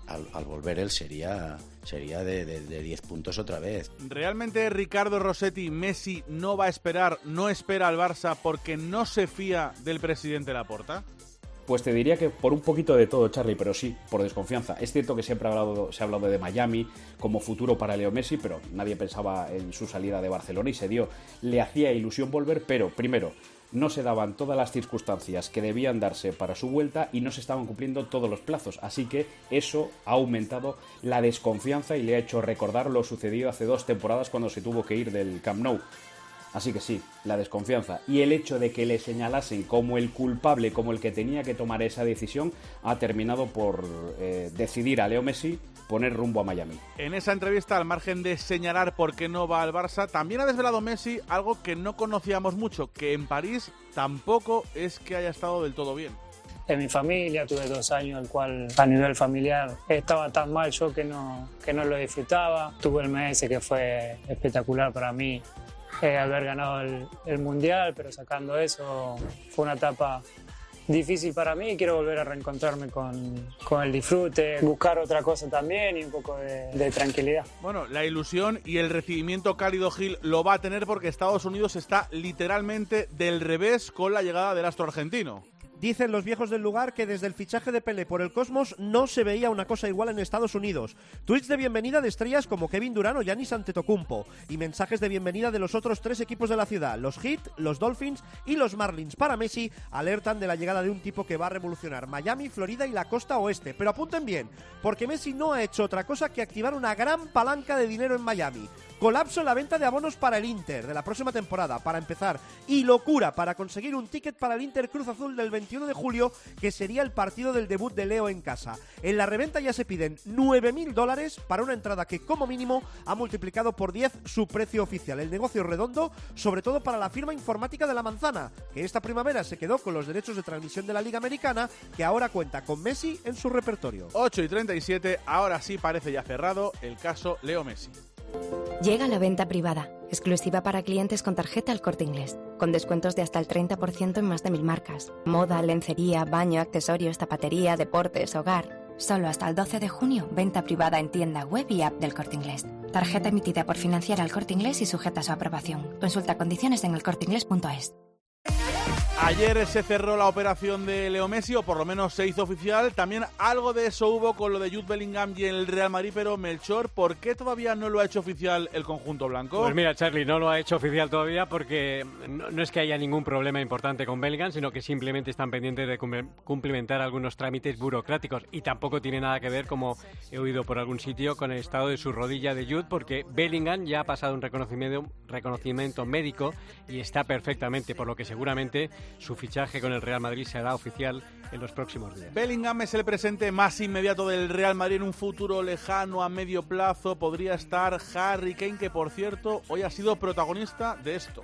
al, al volver él sería, sería de, de, de diez puntos otra vez. ¿Realmente Ricardo Rossetti, Messi no va a esperar, no espera al Barça porque no se fía del presidente Laporta? Pues te diría que por un poquito de todo, Charlie, pero sí, por desconfianza. Es cierto que siempre ha hablado, se ha hablado de Miami como futuro para Leo Messi, pero nadie pensaba en su salida de Barcelona y se dio. Le hacía ilusión volver, pero primero, no se daban todas las circunstancias que debían darse para su vuelta y no se estaban cumpliendo todos los plazos. Así que eso ha aumentado la desconfianza y le ha hecho recordar lo sucedido hace dos temporadas cuando se tuvo que ir del Camp Nou. Así que sí, la desconfianza y el hecho de que le señalasen como el culpable, como el que tenía que tomar esa decisión, ha terminado por eh, decidir a Leo Messi poner rumbo a Miami. En esa entrevista, al margen de señalar por qué no va al Barça, también ha desvelado Messi algo que no conocíamos mucho, que en París tampoco es que haya estado del todo bien. En mi familia tuve dos años, el cual a nivel familiar estaba tan mal yo que no, que no lo disfrutaba. Tuve el M S que fue espectacular para mí. Eh, haber ganado el, el Mundial, pero sacando eso fue una etapa difícil para mí y quiero volver a reencontrarme con, con el disfrute, buscar otra cosa también y un poco de, de tranquilidad. Bueno, la ilusión y el recibimiento cálido Gil lo va a tener porque Estados Unidos está literalmente del revés con la llegada del astro argentino. Dicen los viejos del lugar que desde el fichaje de Pelé por el Cosmos no se veía una cosa igual en Estados Unidos. Tweets de bienvenida de estrellas como Kevin Durant o Giannis Antetokounmpo y mensajes de bienvenida de los otros tres equipos de la ciudad, los Heat, los Dolphins y los Marlins. Para Messi alertan de la llegada de un tipo que va a revolucionar Miami, Florida y la costa oeste. Pero apunten bien, porque Messi no ha hecho otra cosa que activar una gran palanca de dinero en Miami. Colapso en la venta de abonos para el Inter de la próxima temporada, para empezar, y locura para conseguir un ticket para el Inter Cruz Azul del veintiuno de julio, que sería el partido del debut de Leo en casa. En la reventa ya se piden nueve mil dólares para una entrada que como mínimo ha multiplicado por diez su precio oficial. El negocio redondo, sobre todo para la firma informática de La Manzana, que esta primavera se quedó con los derechos de transmisión de la Liga Americana, que ahora cuenta con Messi en su repertorio. ocho y treinta y siete, ahora sí parece ya cerrado el caso Leo Messi. Llega la venta privada, exclusiva para clientes con tarjeta El Corte Inglés, con descuentos de hasta el treinta por ciento en más de mil marcas. Moda, lencería, baño, accesorios, zapatería, deportes, hogar. Solo hasta el doce de junio, venta privada en tienda web y app del Corte Inglés. Tarjeta emitida por Financiera El Corte Inglés y sujeta a su aprobación. Consulta condiciones en el corte inglés punto es. Ayer se cerró la operación de Leo Messi, o por lo menos se hizo oficial. También algo de eso hubo con lo de Jude Bellingham y el Real Madrid, pero Melchor, ¿por qué todavía no lo ha hecho oficial el conjunto blanco? Pues mira, Charlie, no lo ha hecho oficial todavía porque no, no es que haya ningún problema importante con Bellingham, sino que simplemente están pendientes de cumplimentar algunos trámites burocráticos y tampoco tiene nada que ver, como he oído por algún sitio, con el estado de su rodilla de Jude, porque Bellingham ya ha pasado un reconocimiento, reconocimiento médico y está perfectamente, por lo que seguramente su fichaje con el Real Madrid se hará oficial en los próximos días. Bellingham es el presente más inmediato del Real Madrid. En un futuro lejano, a medio plazo, podría estar Harry Kane, que por cierto hoy ha sido protagonista de esto.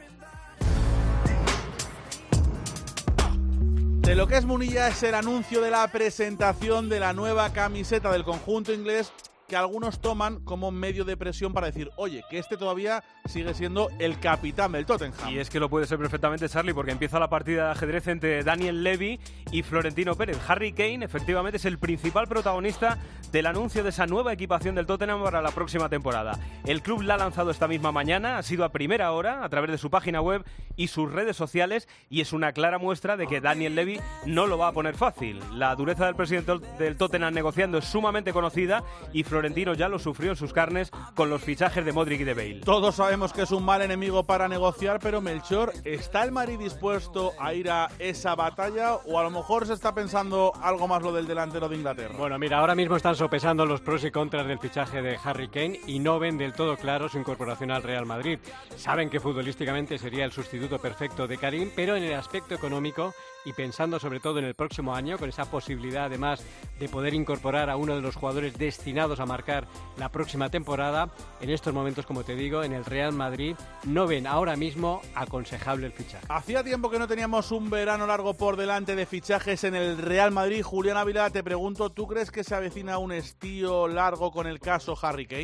De lo que es Munilla es el anuncio de la presentación de la nueva camiseta del conjunto inglés, que algunos toman como medio de presión para decir, oye, que este todavía sigue siendo el capitán del Tottenham. Y es que lo puede ser perfectamente, Charlie, porque empieza la partida de ajedrez entre Daniel Levy y Florentino Pérez. Harry Kane, efectivamente, es el principal protagonista del anuncio de esa nueva equipación del Tottenham para la próxima temporada. El club la ha lanzado esta misma mañana, ha sido a primera hora, a través de su página web y sus redes sociales, y es una clara muestra de que Daniel Levy no lo va a poner fácil. La dureza del presidente del Tottenham negociando es sumamente conocida y Florentino ya lo sufrió en sus carnes con los fichajes de Modric y de Bale. Todos sabemos que es un mal enemigo para negociar, pero Melchor, ¿está el Madrid dispuesto a ir a esa batalla o a lo mejor se está pensando algo más lo del delantero de Inglaterra? Bueno, mira, ahora mismo están sopesando los pros y contras del fichaje de Harry Kane y no ven del todo claro su incorporación al Real Madrid. Saben que futbolísticamente sería el sustituto perfecto de Karim, pero en el aspecto económico y pensando sobre todo en el próximo año, con esa posibilidad además de poder incorporar a uno de los jugadores destinados a marcar la próxima temporada, en estos momentos, como te digo, en el Real Madrid no ven ahora mismo aconsejable el fichaje. Hacía tiempo que no teníamos un verano largo por delante de fichajes en el Real Madrid. Julián Ávila, te pregunto, ¿tú crees que se avecina un estío largo con el caso Harry Kane?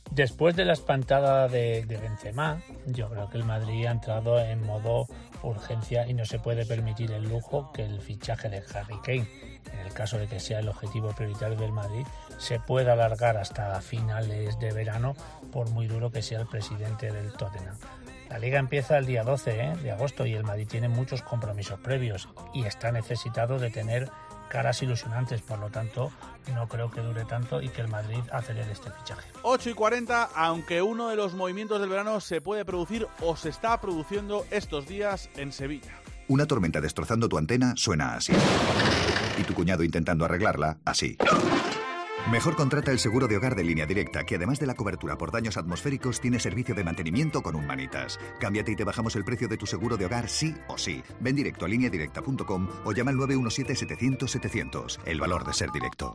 Después de la espantada de, de Benzema, yo creo que el Madrid ha entrado en modo urgencia y no se puede permitir el lujo que el fichaje de Harry Kane, en el caso de que sea el objetivo prioritario del Madrid, se pueda alargar hasta finales de verano, por muy duro que sea el presidente del Tottenham. La Liga empieza el día doce ¿eh? de agosto y el Madrid tiene muchos compromisos previos y está necesitado de tener caras ilusionantes, por lo tanto no creo que dure tanto y que el Madrid acelere este fichaje. ocho y cuarenta, aunque uno de los movimientos del verano se puede producir o se está produciendo estos días en Sevilla. Una tormenta destrozando tu antena suena así. Y tu cuñado intentando arreglarla, así. Mejor contrata el seguro de hogar de Línea Directa, que además de la cobertura por daños atmosféricos, tiene servicio de mantenimiento con un manitas. Cámbiate y te bajamos el precio de tu seguro de hogar sí o sí. Ven directo a línea directa punto com o llama al nueve uno siete setecientos setecientos. El valor de ser directo.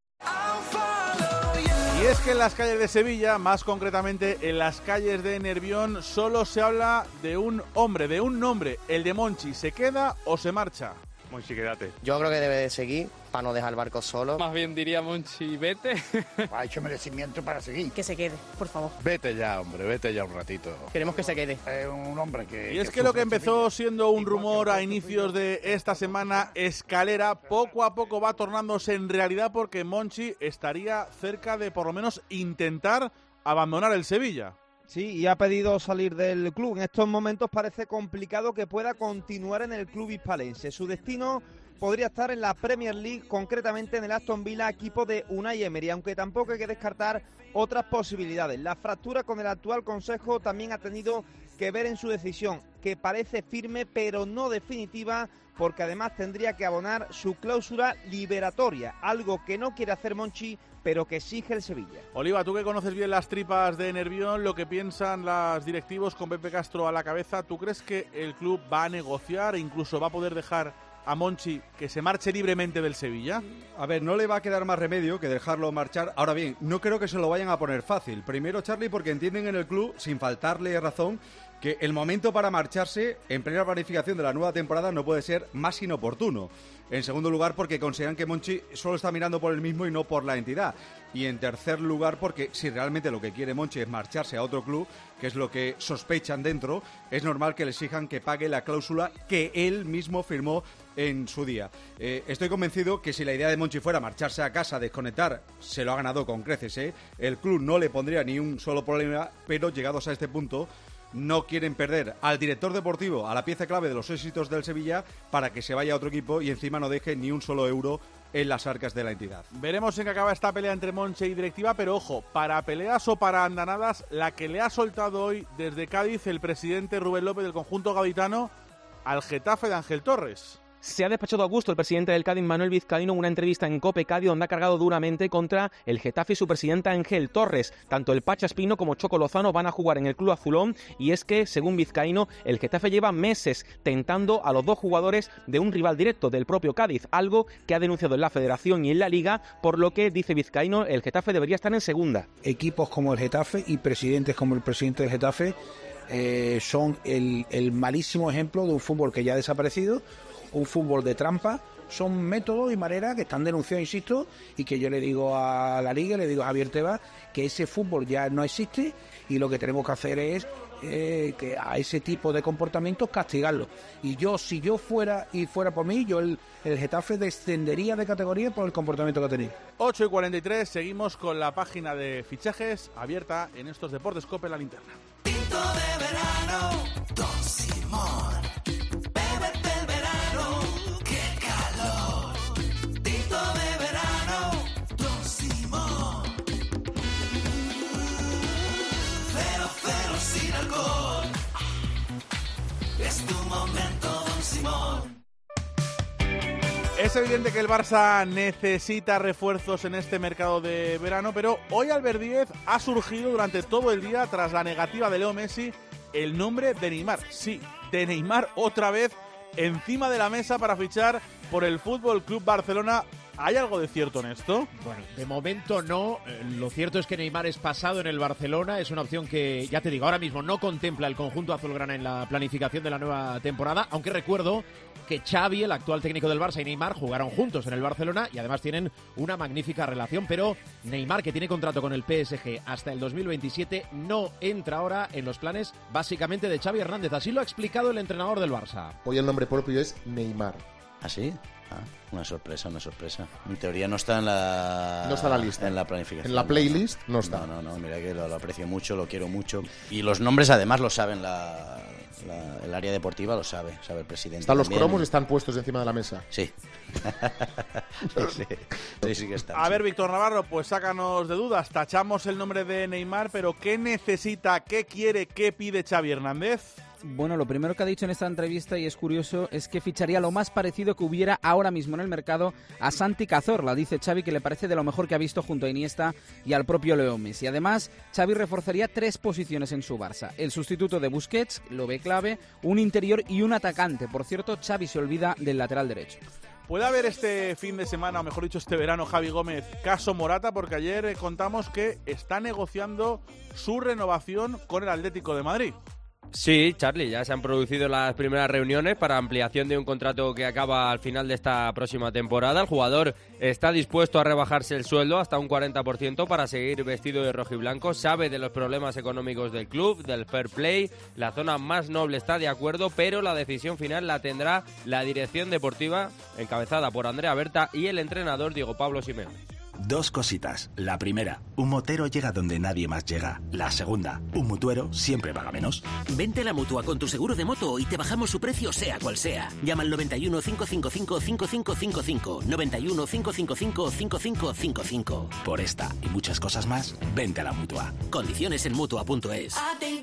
Y es que en las calles de Sevilla, más concretamente en las calles de Nervión, solo se habla de un hombre, de un nombre, el de Monchi. ¿Se queda o se marcha? Monchi, quédate. Yo creo que debe de seguir para no dejar el barco solo. Más bien diría Monchi, vete. Ha hecho merecimiento para seguir. Que se quede, por favor. Vete ya, hombre, vete ya un ratito. Queremos que se quede. Es un hombre que... Y es que, que lo que empezó siendo un rumor a inicios de esta semana escalera, poco a poco va tornándose en realidad, porque Monchi estaría cerca de por lo menos intentar abandonar el Sevilla. Sí, y ha pedido salir del club. En estos momentos parece complicado que pueda continuar en el club hispalense. Su destino podría estar en la Premier League, concretamente en el Aston Villa, equipo de Unai Emery, aunque tampoco hay que descartar otras posibilidades. La fractura con el actual consejo también ha tenido que ver en su decisión, que parece firme pero no definitiva, porque además tendría que abonar su cláusula liberatoria, algo que no quiere hacer Monchi, pero que exige el Sevilla. Oliva, tú que conoces bien las tripas de Nervión, lo que piensan los directivos con Pepe Castro a la cabeza, ¿tú crees que el club va a negociar e incluso va a poder dejar a Monchi que se marche libremente del Sevilla? A ver, no le va a quedar más remedio que dejarlo marchar. Ahora bien, no creo que se lo vayan a poner fácil. Primero, Charlie, porque entienden en el club, sin faltarle razón, que el momento para marcharse en plena planificación de la nueva temporada no puede ser más inoportuno. En segundo lugar, porque consideran que Monchi solo está mirando por él mismo y no por la entidad. Y en tercer lugar, porque si realmente lo que quiere Monchi es marcharse a otro club, que es lo que sospechan dentro, es normal que le exijan que pague la cláusula que él mismo firmó en su día. Eh, estoy convencido que si la idea de Monchi fuera marcharse a casa, desconectar, se lo ha ganado con creces, ¿eh? El club no le pondría ni un solo problema, pero llegados a este punto, no quieren perder al director deportivo, a la pieza clave de los éxitos del Sevilla, para que se vaya a otro equipo y encima no deje ni un solo euro en las arcas de la entidad. Veremos en qué acaba esta pelea entre Monchi y directiva, pero ojo, para peleas o para andanadas, la que le ha soltado hoy desde Cádiz el presidente Rubén López del conjunto gaditano al Getafe de Ángel Torres. Se ha despachado a gusto el presidente del Cádiz, Manuel Vizcaíno, en una entrevista en COPE Cádiz, donde ha cargado duramente contra el Getafe y su presidenta Ángel Torres. Tanto el Pacha Espino como Choco Lozano van a jugar en el club azulón, y es que, según Vizcaíno, el Getafe lleva meses tentando a los dos jugadores de un rival directo del propio Cádiz, algo que ha denunciado en la Federación y en la Liga, por lo que, dice Vizcaíno, el Getafe debería estar en segunda. Equipos como el Getafe y presidentes como el presidente del Getafe eh, son el, el malísimo ejemplo de un fútbol que ya ha desaparecido, un fútbol de trampa. Son métodos y maneras que están denunciados, insisto, y que yo le digo a la Liga, le digo a Javier Tebas, que ese fútbol ya no existe y lo que tenemos que hacer es eh, que a ese tipo de comportamientos castigarlo. Y yo, si yo fuera y fuera por mí, yo el, el Getafe descendería de categoría por el comportamiento que ha tenido. ocho y cuarenta y tres, seguimos con la página de fichajes abierta en estos Deportes COPE, la linterna. Tinto de verano, Don Simón. Sin alcohol, es tu momento, Don Simón. Es evidente que el Barça necesita refuerzos en este mercado de verano, pero hoy Albert Díez ha surgido durante todo el día, tras la negativa de Leo Messi, el nombre de Neymar. Sí, de Neymar otra vez encima de la mesa para fichar por el Fútbol Club Barcelona. ¿Hay algo de cierto en esto? Bueno, de momento no. Eh, lo cierto es que Neymar es pasado en el Barcelona. Es una opción que, ya te digo, ahora mismo no contempla el conjunto azulgrana en la planificación de la nueva temporada. Aunque recuerdo que Xavi, el actual técnico del Barça, y Neymar jugaron juntos en el Barcelona y además tienen una magnífica relación. Pero Neymar, que tiene contrato con el P S G hasta el dos mil veintisiete, no entra ahora en los planes básicamente de Xavi Hernández. Así lo ha explicado el entrenador del Barça. Hoy el nombre propio es Neymar. ¿Ah, sí? Ah, una sorpresa, una sorpresa. En teoría no está en la... No está en la lista. En la planificación. En la playlist no está. No, no, no, mira que lo, lo aprecio mucho, lo quiero mucho. Y los nombres además lo saben, la, la, el área deportiva lo sabe, sabe el presidente. Están los también. cromos, están puestos encima de la mesa. Sí. sí, sí. Sí, sí que están. A sí. ver, Víctor Navarro, pues sácanos de dudas. Tachamos el nombre de Neymar, pero ¿qué necesita, qué quiere, qué pide Xavi Hernández? Bueno, lo primero que ha dicho en esta entrevista, y es curioso, es que ficharía lo más parecido que hubiera ahora mismo en el mercado a Santi Cazorla. Dice Xavi que le parece de lo mejor que ha visto junto a Iniesta y al propio Leo Messi. Además, Xavi reforzaría tres posiciones en su Barça. El sustituto de Busquets, lo ve clave, un interior y un atacante. Por cierto, Xavi se olvida del lateral derecho. ¿Puede haber este fin de semana, o mejor dicho este verano, Javi Gómez, caso Morata? Porque ayer eh, contamos que está negociando su renovación con el Atlético de Madrid. Sí, Charlie, ya se han producido las primeras reuniones para ampliación de un contrato que acaba al final de esta próxima temporada. El jugador está dispuesto a rebajarse el sueldo hasta un cuarenta por ciento para seguir vestido de rojiblanco. Sabe de los problemas económicos del club, del fair play. La zona más noble está de acuerdo, pero la decisión final la tendrá la dirección deportiva, encabezada por Andrea Berta, y el entrenador Diego Pablo Simeone. Dos cositas. La primera, un motero llega donde nadie más llega. La segunda, un mutuero siempre paga menos. Vente a la Mutua con tu seguro de moto y te bajamos su precio sea cual sea. Llama al noventa y uno, cinco cinco cinco, cinco cinco cinco cinco, noventa y uno, cinco cinco cinco, cinco cinco cinco cinco. Por esta y muchas cosas más, vente a la Mutua. Condiciones en Mutua punto es.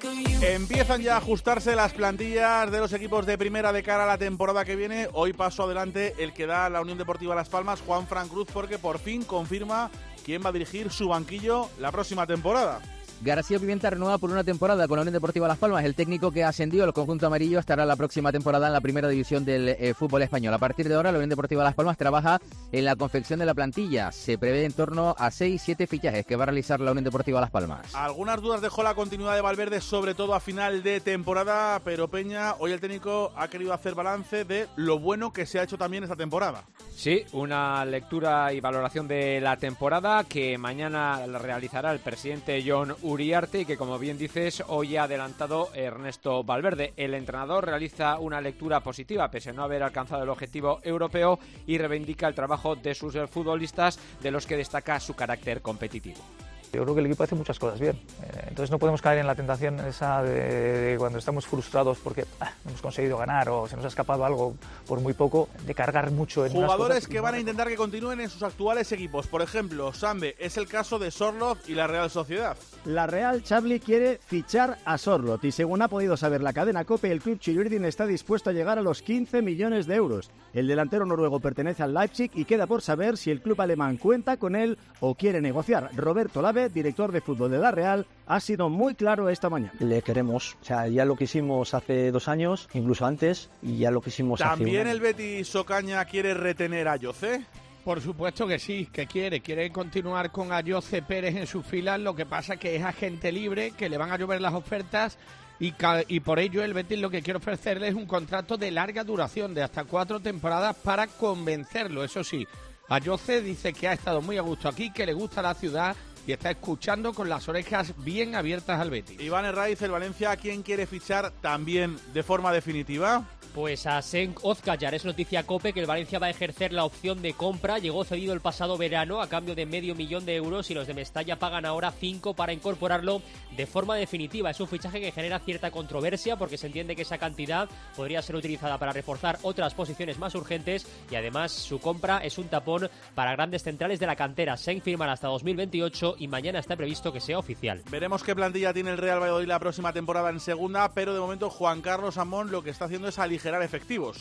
Empiezan ya a ajustarse las plantillas de los equipos de primera de cara a la temporada que viene. Hoy paso adelante el que da la Unión Deportiva Las Palmas, Juan Fran Cruz, porque por fin confirma quién va a dirigir su banquillo la próxima temporada. García Pimienta renueva por una temporada con la Unión Deportiva Las Palmas. El técnico que ascendió al conjunto amarillo estará la próxima temporada en la primera división del eh, fútbol español. A partir de ahora, la Unión Deportiva Las Palmas trabaja en la confección de la plantilla. Se prevé en torno a seis siete fichajes que va a realizar la Unión Deportiva Las Palmas. Algunas dudas dejó la continuidad de Valverde, sobre todo a final de temporada, pero Peña, hoy el técnico ha querido hacer balance de lo bueno que se ha hecho también esta temporada. Sí, una lectura y valoración de la temporada que mañana la realizará el presidente Jon Uriarte y que, como bien dices, hoy ha adelantado Ernesto Valverde. El entrenador realiza una lectura positiva pese a no haber alcanzado el objetivo europeo y reivindica el trabajo de sus futbolistas, de los que destaca su carácter competitivo. Yo creo que el equipo hace muchas cosas bien, entonces no podemos caer en la tentación esa de, de cuando estamos frustrados porque ah, no hemos conseguido ganar o se nos ha escapado algo por muy poco, de cargar mucho en jugadores unas cosas que van a intentar que continúen en sus actuales equipos. Por ejemplo, Sambe, es el caso de Sorloth y la Real Sociedad. La Real Chabli quiere fichar a Sorloth y, según ha podido saber la cadena COPE, el club chilurdin está dispuesto a llegar a los quince millones de euros. El delantero noruego pertenece al Leipzig y queda por saber si el club alemán cuenta con él o quiere negociar. Roberto Lave, director de fútbol de la Real, ha sido muy claro esta mañana. Le queremos, o sea, ya lo quisimos hace dos años, incluso antes, y ya lo quisimos hace un año. ¿También el Betis Ocaña quiere retener a Jose? Por supuesto que sí, que quiere, quiere continuar con Ayoce Pérez en sus filas, lo que pasa que es agente libre, que le van a llover las ofertas y, y por ello el Betis lo que quiere ofrecerle es un contrato de larga duración, de hasta cuatro temporadas para convencerlo, eso sí. Ayoce dice que ha estado muy a gusto aquí, que le gusta la ciudad y está escuchando con las orejas bien abiertas al Betis. Iván Herraiz, el Valencia, ¿a quién quiere fichar también de forma definitiva? Pues a Cenk Ozkayar. Es noticia COPE que el Valencia va a ejercer la opción de compra. Llegó cedido el pasado verano a cambio de medio millón de euros y los de Mestalla pagan ahora cinco para incorporarlo de forma definitiva. Es un fichaje que genera cierta controversia porque se entiende que esa cantidad podría ser utilizada para reforzar otras posiciones más urgentes y además su compra es un tapón para grandes centrales de la cantera. Cenk firmará hasta dos mil veintiocho y mañana está previsto que sea oficial. Veremos qué plantilla tiene el Real Valladolid la próxima temporada en segunda, pero de momento Juan Carlos Amón lo que está haciendo es aligerar efectivos.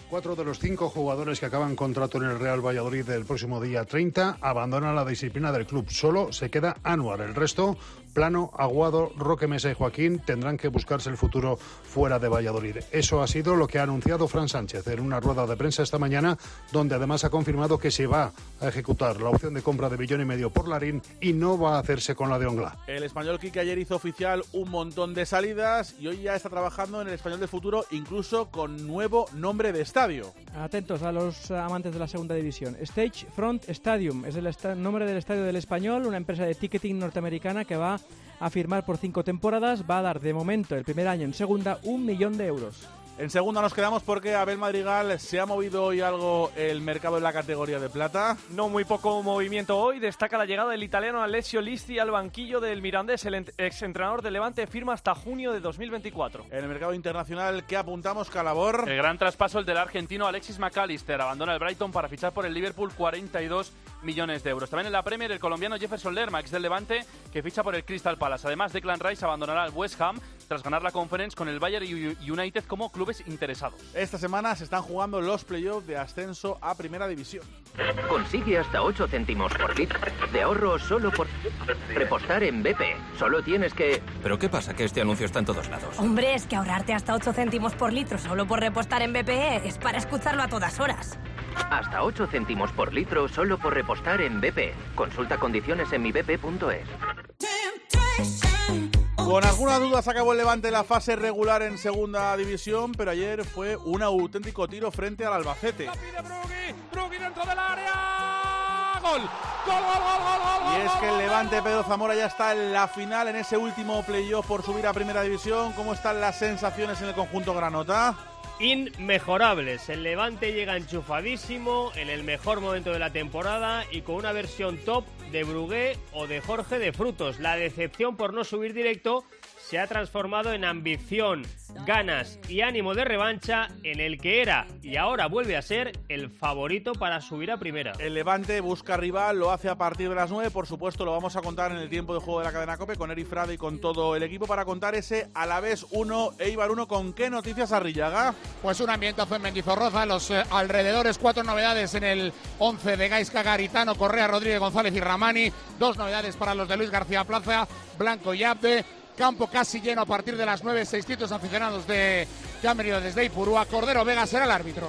Cuatro de los cinco jugadores que acaban contrato en el Real Valladolid el próximo día treinta abandonan la disciplina del club. Solo se queda Anwar. El resto, Plano, Aguado, Roque Mesa y Joaquín, tendrán que buscarse el futuro fuera de Valladolid. Eso ha sido lo que ha anunciado Fran Sánchez en una rueda de prensa esta mañana, donde además ha confirmado que se va a ejecutar la opción de compra de billón y medio por Larín y no va a hacerse con la de Onglá. El español Quique ayer hizo oficial un montón de salidas y hoy ya está trabajando en el Español del futuro, incluso con nuevo nombre de estadio. Atentos a los amantes de la segunda división. Stage Front Stadium es el esta- nombre del estadio del Español, una empresa de ticketing norteamericana que va a firmar por cinco temporadas. Va a dar de momento el primer año en segunda un millón de euros. En segunda nos quedamos porque Abel Madrigal, ¿se ha movido hoy algo el mercado en la categoría de plata? No, muy poco movimiento hoy. Destaca la llegada del italiano Alessio Listi al banquillo del Mirandés. El exentrenador de Levante firma hasta junio de dos mil veinticuatro. En el mercado internacional, ¿qué apuntamos, Calabor? El gran traspaso, el del argentino Alexis McAllister. Abandona el Brighton para fichar por el Liverpool, cuarenta y dos millones de euros. También en la Premier, el colombiano Jefferson Lerma, ex del Levante, que ficha por el Crystal Palace. Además, Declan Rice abandonará el West Ham tras ganar la Conference con el Bayern United como clubes interesados. Esta semana se están jugando los playoffs de ascenso a Primera División. Consigue hasta ocho céntimos por litro de ahorro solo por repostar en B P. Solo tienes que... ¿Pero qué pasa? Que este anuncio está en todos lados. Hombre, es que ahorrarte hasta ocho céntimos por litro solo por repostar en B P E es para escucharlo a todas horas. Hasta ocho céntimos por litro solo por repostar en B P. Consulta condiciones en mi b p punto es. Con alguna duda se acabó el Levante la fase regular en segunda división, pero ayer fue un auténtico tiro frente al Albacete. Brugui dentro del área. Gol. Gol, gol, gol, gol, gol. Y es que el Levante Pedro Zamora ya está en la final, en ese último playoff por subir a Primera División. ¿Cómo están las sensaciones en el conjunto granota? Inmejorables. El Levante llega enchufadísimo en el mejor momento de la temporada y con una versión top de Brugué o de Jorge de Frutos. La decepción por no subir directo se ha transformado en ambición, ganas y ánimo de revancha en el que era y ahora vuelve a ser el favorito para subir a primera. El Levante busca rival, lo hace a partir de las nueve, por supuesto lo vamos a contar en el tiempo de juego de la cadena COPE con Eri Frade y con todo el equipo para contar ese Alavés uno, Eibar uno. ¿Con qué noticias, Arrillaga? Pues un ambientazo en Mendizorroza, en los eh, alrededores, cuatro novedades en el once de Gaisca, Garitano, Correa, Rodríguez, González y Ramani, dos novedades para los de Luis García Plaza, Blanco y Abde. Campo casi lleno a partir de las nueve, seiscientos aficionados de, que han venido desde Ipurúa. Cordero Vega será el árbitro.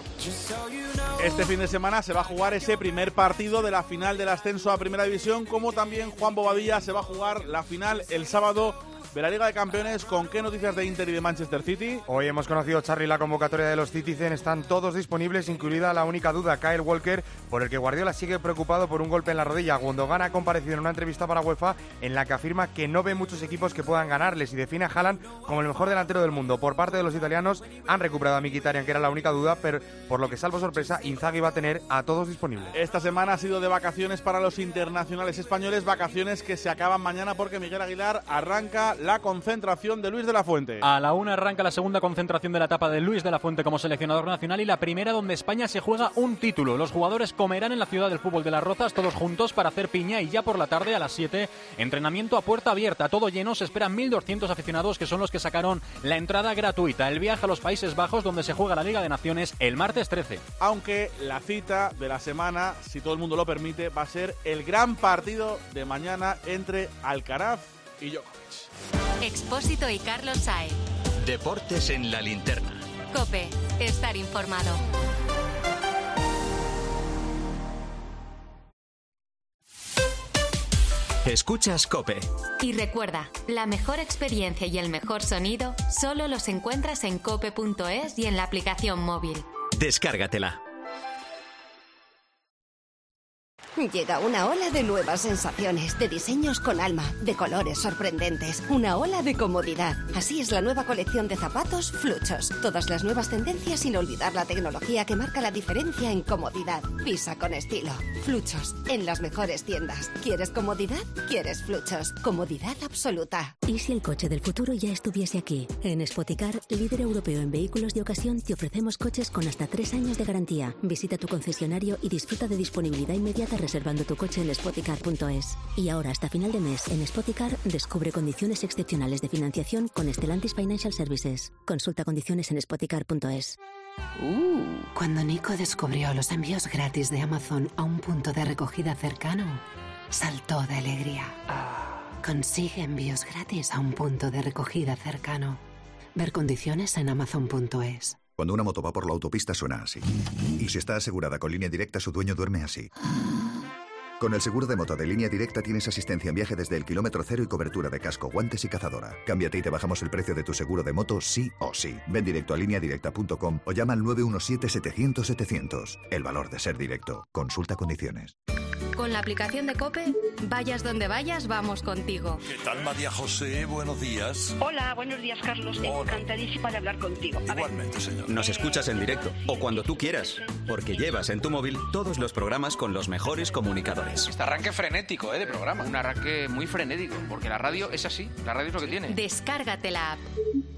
Este fin de semana se va a jugar ese primer partido de la final del ascenso a Primera División, como también Juan Bobadilla se va a jugar la final el sábado de la Liga de Campeones. ¿Con qué noticias de Inter y de Manchester City? Hoy hemos conocido, Charly, la convocatoria de los Citizen. Están todos disponibles, incluida la única duda, Kyle Walker, por el que Guardiola sigue preocupado por un golpe en la rodilla. Gundogan ha comparecido en una entrevista para UEFA en la que afirma que no ve muchos equipos que puedan ganarles y define a Haaland como el mejor delantero del mundo. Por parte de los italianos han recuperado a Mkhitaryan, que era la única duda, pero por lo que, salvo sorpresa, Inzaghi va a tener a todos disponibles. Esta semana ha sido de vacaciones para los internacionales españoles, vacaciones que se acaban mañana porque Miguel Aguilar arranca la concentración de Luis de la Fuente. A la una arranca la segunda concentración de la etapa de Luis de la Fuente como seleccionador nacional y la primera donde España se juega un título. Los jugadores comerán en la ciudad del fútbol de Las Rozas todos juntos para hacer piña y ya por la tarde a las siete, entrenamiento a puerta abierta, todo lleno. Se esperan mil doscientos aficionados que son los que sacaron la entrada gratuita. El viaje a los Países Bajos donde se juega la Liga de Naciones el martes trece. Aunque la cita de la semana, si todo el mundo lo permite, va a ser el gran partido de mañana entre Alcaraz y Djokovic. Expósito y Carlos Saez. Deportes en la linterna. COPE. Estar informado. Escuchas COPE. Y recuerda, la mejor experiencia y el mejor sonido solo los encuentras en cope punto es y en la aplicación móvil. Descárgatela. Llega una ola de nuevas sensaciones, de diseños con alma, de colores sorprendentes, una ola de comodidad. Así es la nueva colección de zapatos Fluchos. Todas las nuevas tendencias sin olvidar la tecnología que marca la diferencia en comodidad. Pisa con estilo. Fluchos, en las mejores tiendas. ¿Quieres comodidad? ¿Quieres Fluchos? Comodidad absoluta. ¿Y si el coche del futuro ya estuviese aquí? En Spoticar, líder europeo en vehículos de ocasión, te ofrecemos coches con hasta tres años de garantía. Visita tu concesionario y disfruta de disponibilidad inmediata reservando tu coche en spoticar punto es. Y ahora, hasta final de mes, en Spoticar, descubre condiciones excepcionales de financiación con Stellantis Financial Services. Consulta condiciones en spoticar punto es. Uh. Cuando Nico descubrió los envíos gratis de Amazon a un punto de recogida cercano, saltó de alegría. Consigue envíos gratis a un punto de recogida cercano. Ver condiciones en amazon punto es. Cuando una moto va por la autopista suena así. Y si está asegurada con Línea Directa, su dueño duerme así. Con el seguro de moto de Línea Directa tienes asistencia en viaje desde el kilómetro cero y cobertura de casco, guantes y cazadora. Cámbiate y te bajamos el precio de tu seguro de moto sí o sí. Ven directo a línea directa punto com o llama al nueve uno siete, setecientos, setecientos. El valor de ser directo. Consulta condiciones. Con la aplicación de COPE, vayas donde vayas, vamos contigo. ¿Qué tal, María José? Buenos días. Hola, buenos días, Carlos. Hola. Encantadísima de hablar contigo. A Igualmente, señor. Nos escuchas en directo o cuando tú quieras, porque llevas en tu móvil todos los programas con los mejores comunicadores. Este arranque frenético, ¿eh? De programa. Un arranque muy frenético, porque la radio es así. La radio es lo que tiene. Descárgate la app.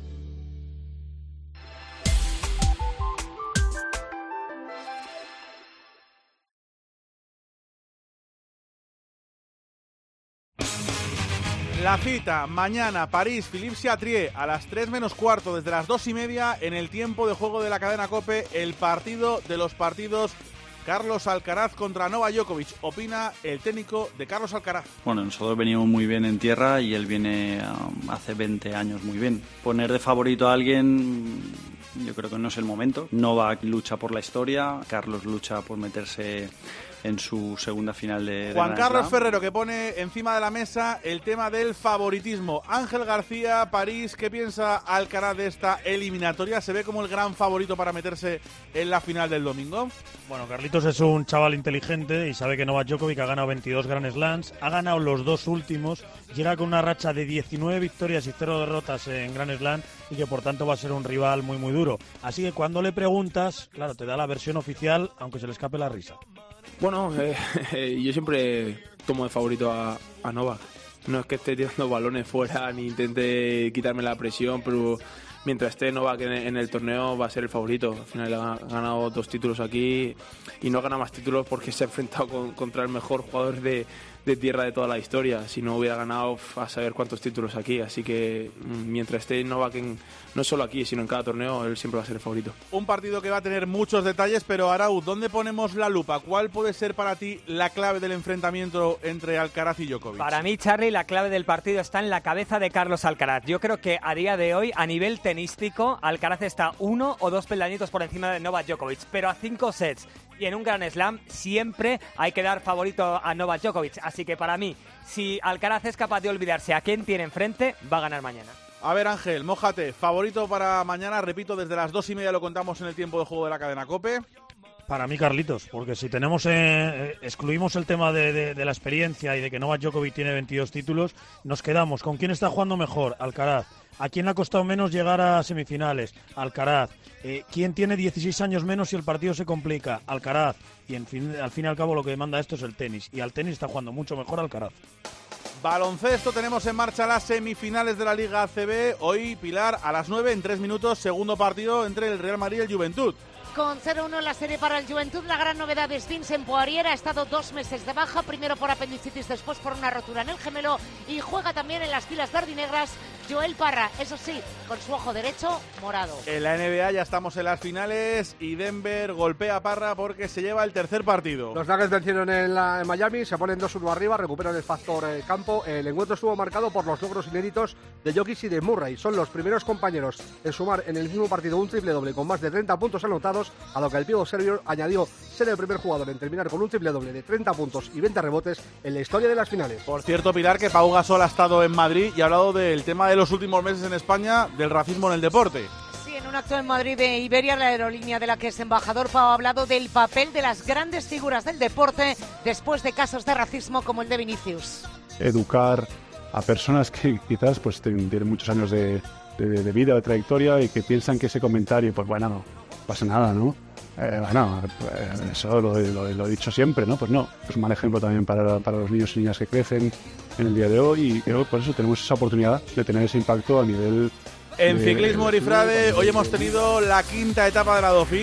La cita mañana, París, Philippe Chatrier, a las tres menos cuarto, desde las dos y media, en el tiempo de juego de la cadena COPE, el partido de los partidos. Carlos Alcaraz contra Novak Djokovic. Opina el técnico de Carlos Alcaraz. Bueno, nosotros venimos muy bien en tierra y él viene um, hace veinte años muy bien. Poner de favorito a alguien, yo creo que no es el momento. Novak lucha por la historia, Carlos lucha por meterse en su segunda final de, de Juan Grand Carlos Slam. Ferrero, que pone encima de la mesa el tema del favoritismo. Ángel García, París, ¿qué piensa Alcaraz de esta eliminatoria? ¿Se ve como el gran favorito para meterse en la final del domingo? Bueno, Carlitos es un chaval inteligente y sabe que Novak Djokovic ha ganado veintidós Grand Slams, ha ganado los dos últimos, llega con una racha de diecinueve victorias y cero derrotas en Grand Slam y que por tanto va a ser un rival muy muy duro. Así que cuando le preguntas, claro, te da la versión oficial, aunque se le escape la risa. Bueno, eh, eh, yo siempre tomo de favorito a, a Novak. No es que esté tirando balones fuera ni intente quitarme la presión, pero mientras esté Novak en, en el torneo va a ser el favorito. Al final ha ganado dos títulos aquí y no gana más títulos porque se ha enfrentado con, contra el mejor jugador de, de tierra de toda la historia. Si no hubiera ganado, a saber cuántos títulos aquí. Así que mientras esté Novak en, no solo aquí, sino en cada torneo, él siempre va a ser el favorito. Un partido que va a tener muchos detalles, pero Arauz, ¿dónde ponemos la lupa? ¿Cuál puede ser para ti la clave del enfrentamiento entre Alcaraz y Djokovic? Para mí, Charly, la clave del partido está en la cabeza de Carlos Alcaraz. Yo creo que a día de hoy, a nivel tenístico, Alcaraz está uno o dos peldañitos por encima de Novak Djokovic, pero a cinco sets y en un Grand Slam siempre hay que dar favorito a Novak Djokovic. Así que para mí, si Alcaraz es capaz de olvidarse a quién tiene enfrente, va a ganar mañana. A ver, Ángel, mójate. Favorito para mañana, repito, desde las dos y media lo contamos en el tiempo de juego de la cadena COPE. Para mí, Carlitos, porque si tenemos eh, excluimos el tema de, de, de la experiencia y de que Novak Djokovic tiene veintidós títulos, nos quedamos con quién está jugando mejor, Alcaraz. ¿A quién le ha costado menos llegar a semifinales? Alcaraz. Eh, ¿Quién tiene dieciséis años menos si el partido se complica? Alcaraz. Y en fin, al fin y al cabo lo que demanda esto es el tenis. Y al tenis está jugando mucho mejor Alcaraz. Baloncesto, tenemos en marcha las semifinales de la Liga A C B. Hoy, Pilar, a las nueve, en tres minutos, segundo partido entre el Real Madrid y el Juventud. Con cero uno en la serie para el Juventud, la gran novedad es Vincent Poirier, ha estado dos meses de baja, primero por apendicitis, después por una rotura en el gemelo, y juega también en las filas verdinegras Joel Parra, eso sí, con su ojo derecho morado. En la N B A ya estamos en las finales y Denver golpea a Parra porque se lleva el tercer partido. Los Nuggets vencieron en, la, en Miami, se ponen dos uno arriba, recuperan el factor eh, campo. El encuentro estuvo marcado por los logros inéditos de Jokic y de Murray. Son los primeros compañeros en sumar en el mismo partido un triple doble con más de treinta puntos anotados, a lo que el pívot serbio añadió ser el primer jugador en terminar con un triple doble de treinta puntos y veinte rebotes en la historia de las finales. Por cierto, Pilar, que Pau Gasol ha estado en Madrid y ha hablado del tema de los últimos meses en España, del racismo en el deporte. Sí, en un acto en Madrid de Iberia, la aerolínea de la que es embajador, Pau ha hablado del papel de las grandes figuras del deporte después de casos de racismo como el de Vinicius. Educar a personas que quizás pues tienen muchos años de, de, de vida, de trayectoria, y que piensan que ese comentario, pues bueno, no pasa nada, ¿no? Eh, bueno, eh, eso lo, lo, lo he dicho siempre, ¿no? Pues no, es un mal ejemplo también para, para los niños y niñas que crecen en el día de hoy, y creo que por eso tenemos esa oportunidad de tener ese impacto a nivel... En de, ciclismo, Orifrade, hoy hemos tenido la quinta etapa de la Dauphiné.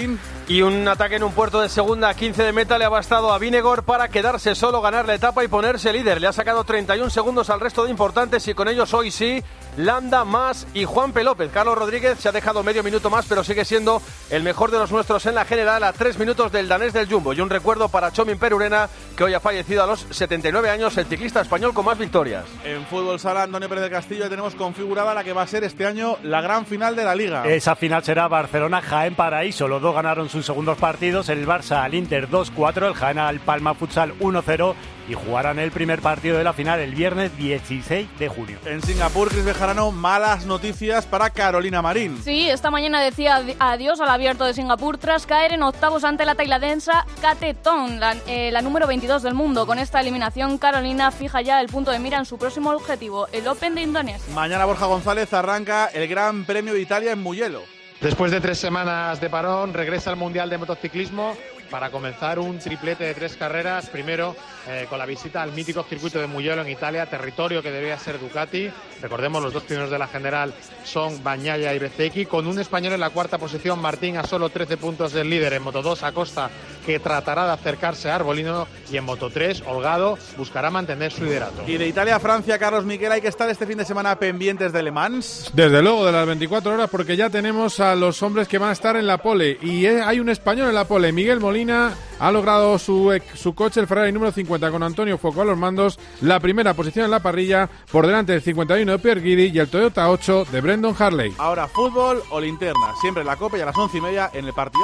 Y un ataque en un puerto de segunda, quince de meta, le ha bastado a Vinegor para quedarse solo, ganar la etapa y ponerse líder. Le ha sacado treinta y un segundos al resto de importantes y con ellos hoy sí, Landa, Mas y Juanpe López. Carlos Rodríguez se ha dejado medio minuto más, pero sigue siendo el mejor de los nuestros en la general, a tres minutos del danés del Jumbo. Y un recuerdo para Chomin Perurena, que hoy ha fallecido a los setenta y nueve años, el ciclista español con más victorias. En fútbol sala, Antonio Pérez del Castillo, tenemos configurada la que va a ser este año la gran final de la Liga. Esa final será Barcelona-Jaén Paraíso. Los dos ganaron sus segundos partidos, el Barça al Inter dos cuatro, el Jaén al Palma Futsal uno cero y jugarán el primer partido de la final el viernes dieciséis de junio. En Singapur, Cris Bejarano, malas noticias para Carolina Marín. Sí, esta mañana decía adiós al Abierto de Singapur tras caer en octavos ante la tailandesa Kate Tong, la, eh, la número veintidós del mundo. Con esta eliminación, Carolina fija ya el punto de mira en su próximo objetivo, el Open de Indonesia. Mañana Borja González arranca el Gran Premio de Italia en Mugello. Después de tres semanas de parón, regresa al Mundial de Motociclismo para comenzar un triplete de tres carreras. Primero, eh, con la visita al mítico circuito de Mugello en Italia, territorio que debía ser Ducati. Recordemos, los dos primeros de la general son Bagnaia y Bezzecchi, con un español en la cuarta posición, Martín, a solo trece puntos del líder. En Moto dos, Acosta, que tratará de acercarse a Arbolino, y en Moto tres, Holgado buscará mantener su liderato. Y de Italia a Francia, Carlos Miquel, hay que estar este fin de semana pendientes de Le Mans. Desde luego, de las veinticuatro horas, porque ya tenemos a los hombres que van a estar en la pole, y hay un español en la pole, Miguel Molina. Ha logrado su, su coche, el Ferrari número cincuenta, con Antonio Fuoco a los mandos, la primera posición en la parrilla, por delante del cincuenta y uno de Pierre Guidi y el Toyota ocho de Brendan Hartley. Ahora fútbol o linterna, siempre en la Copa y a las once y media en el partido.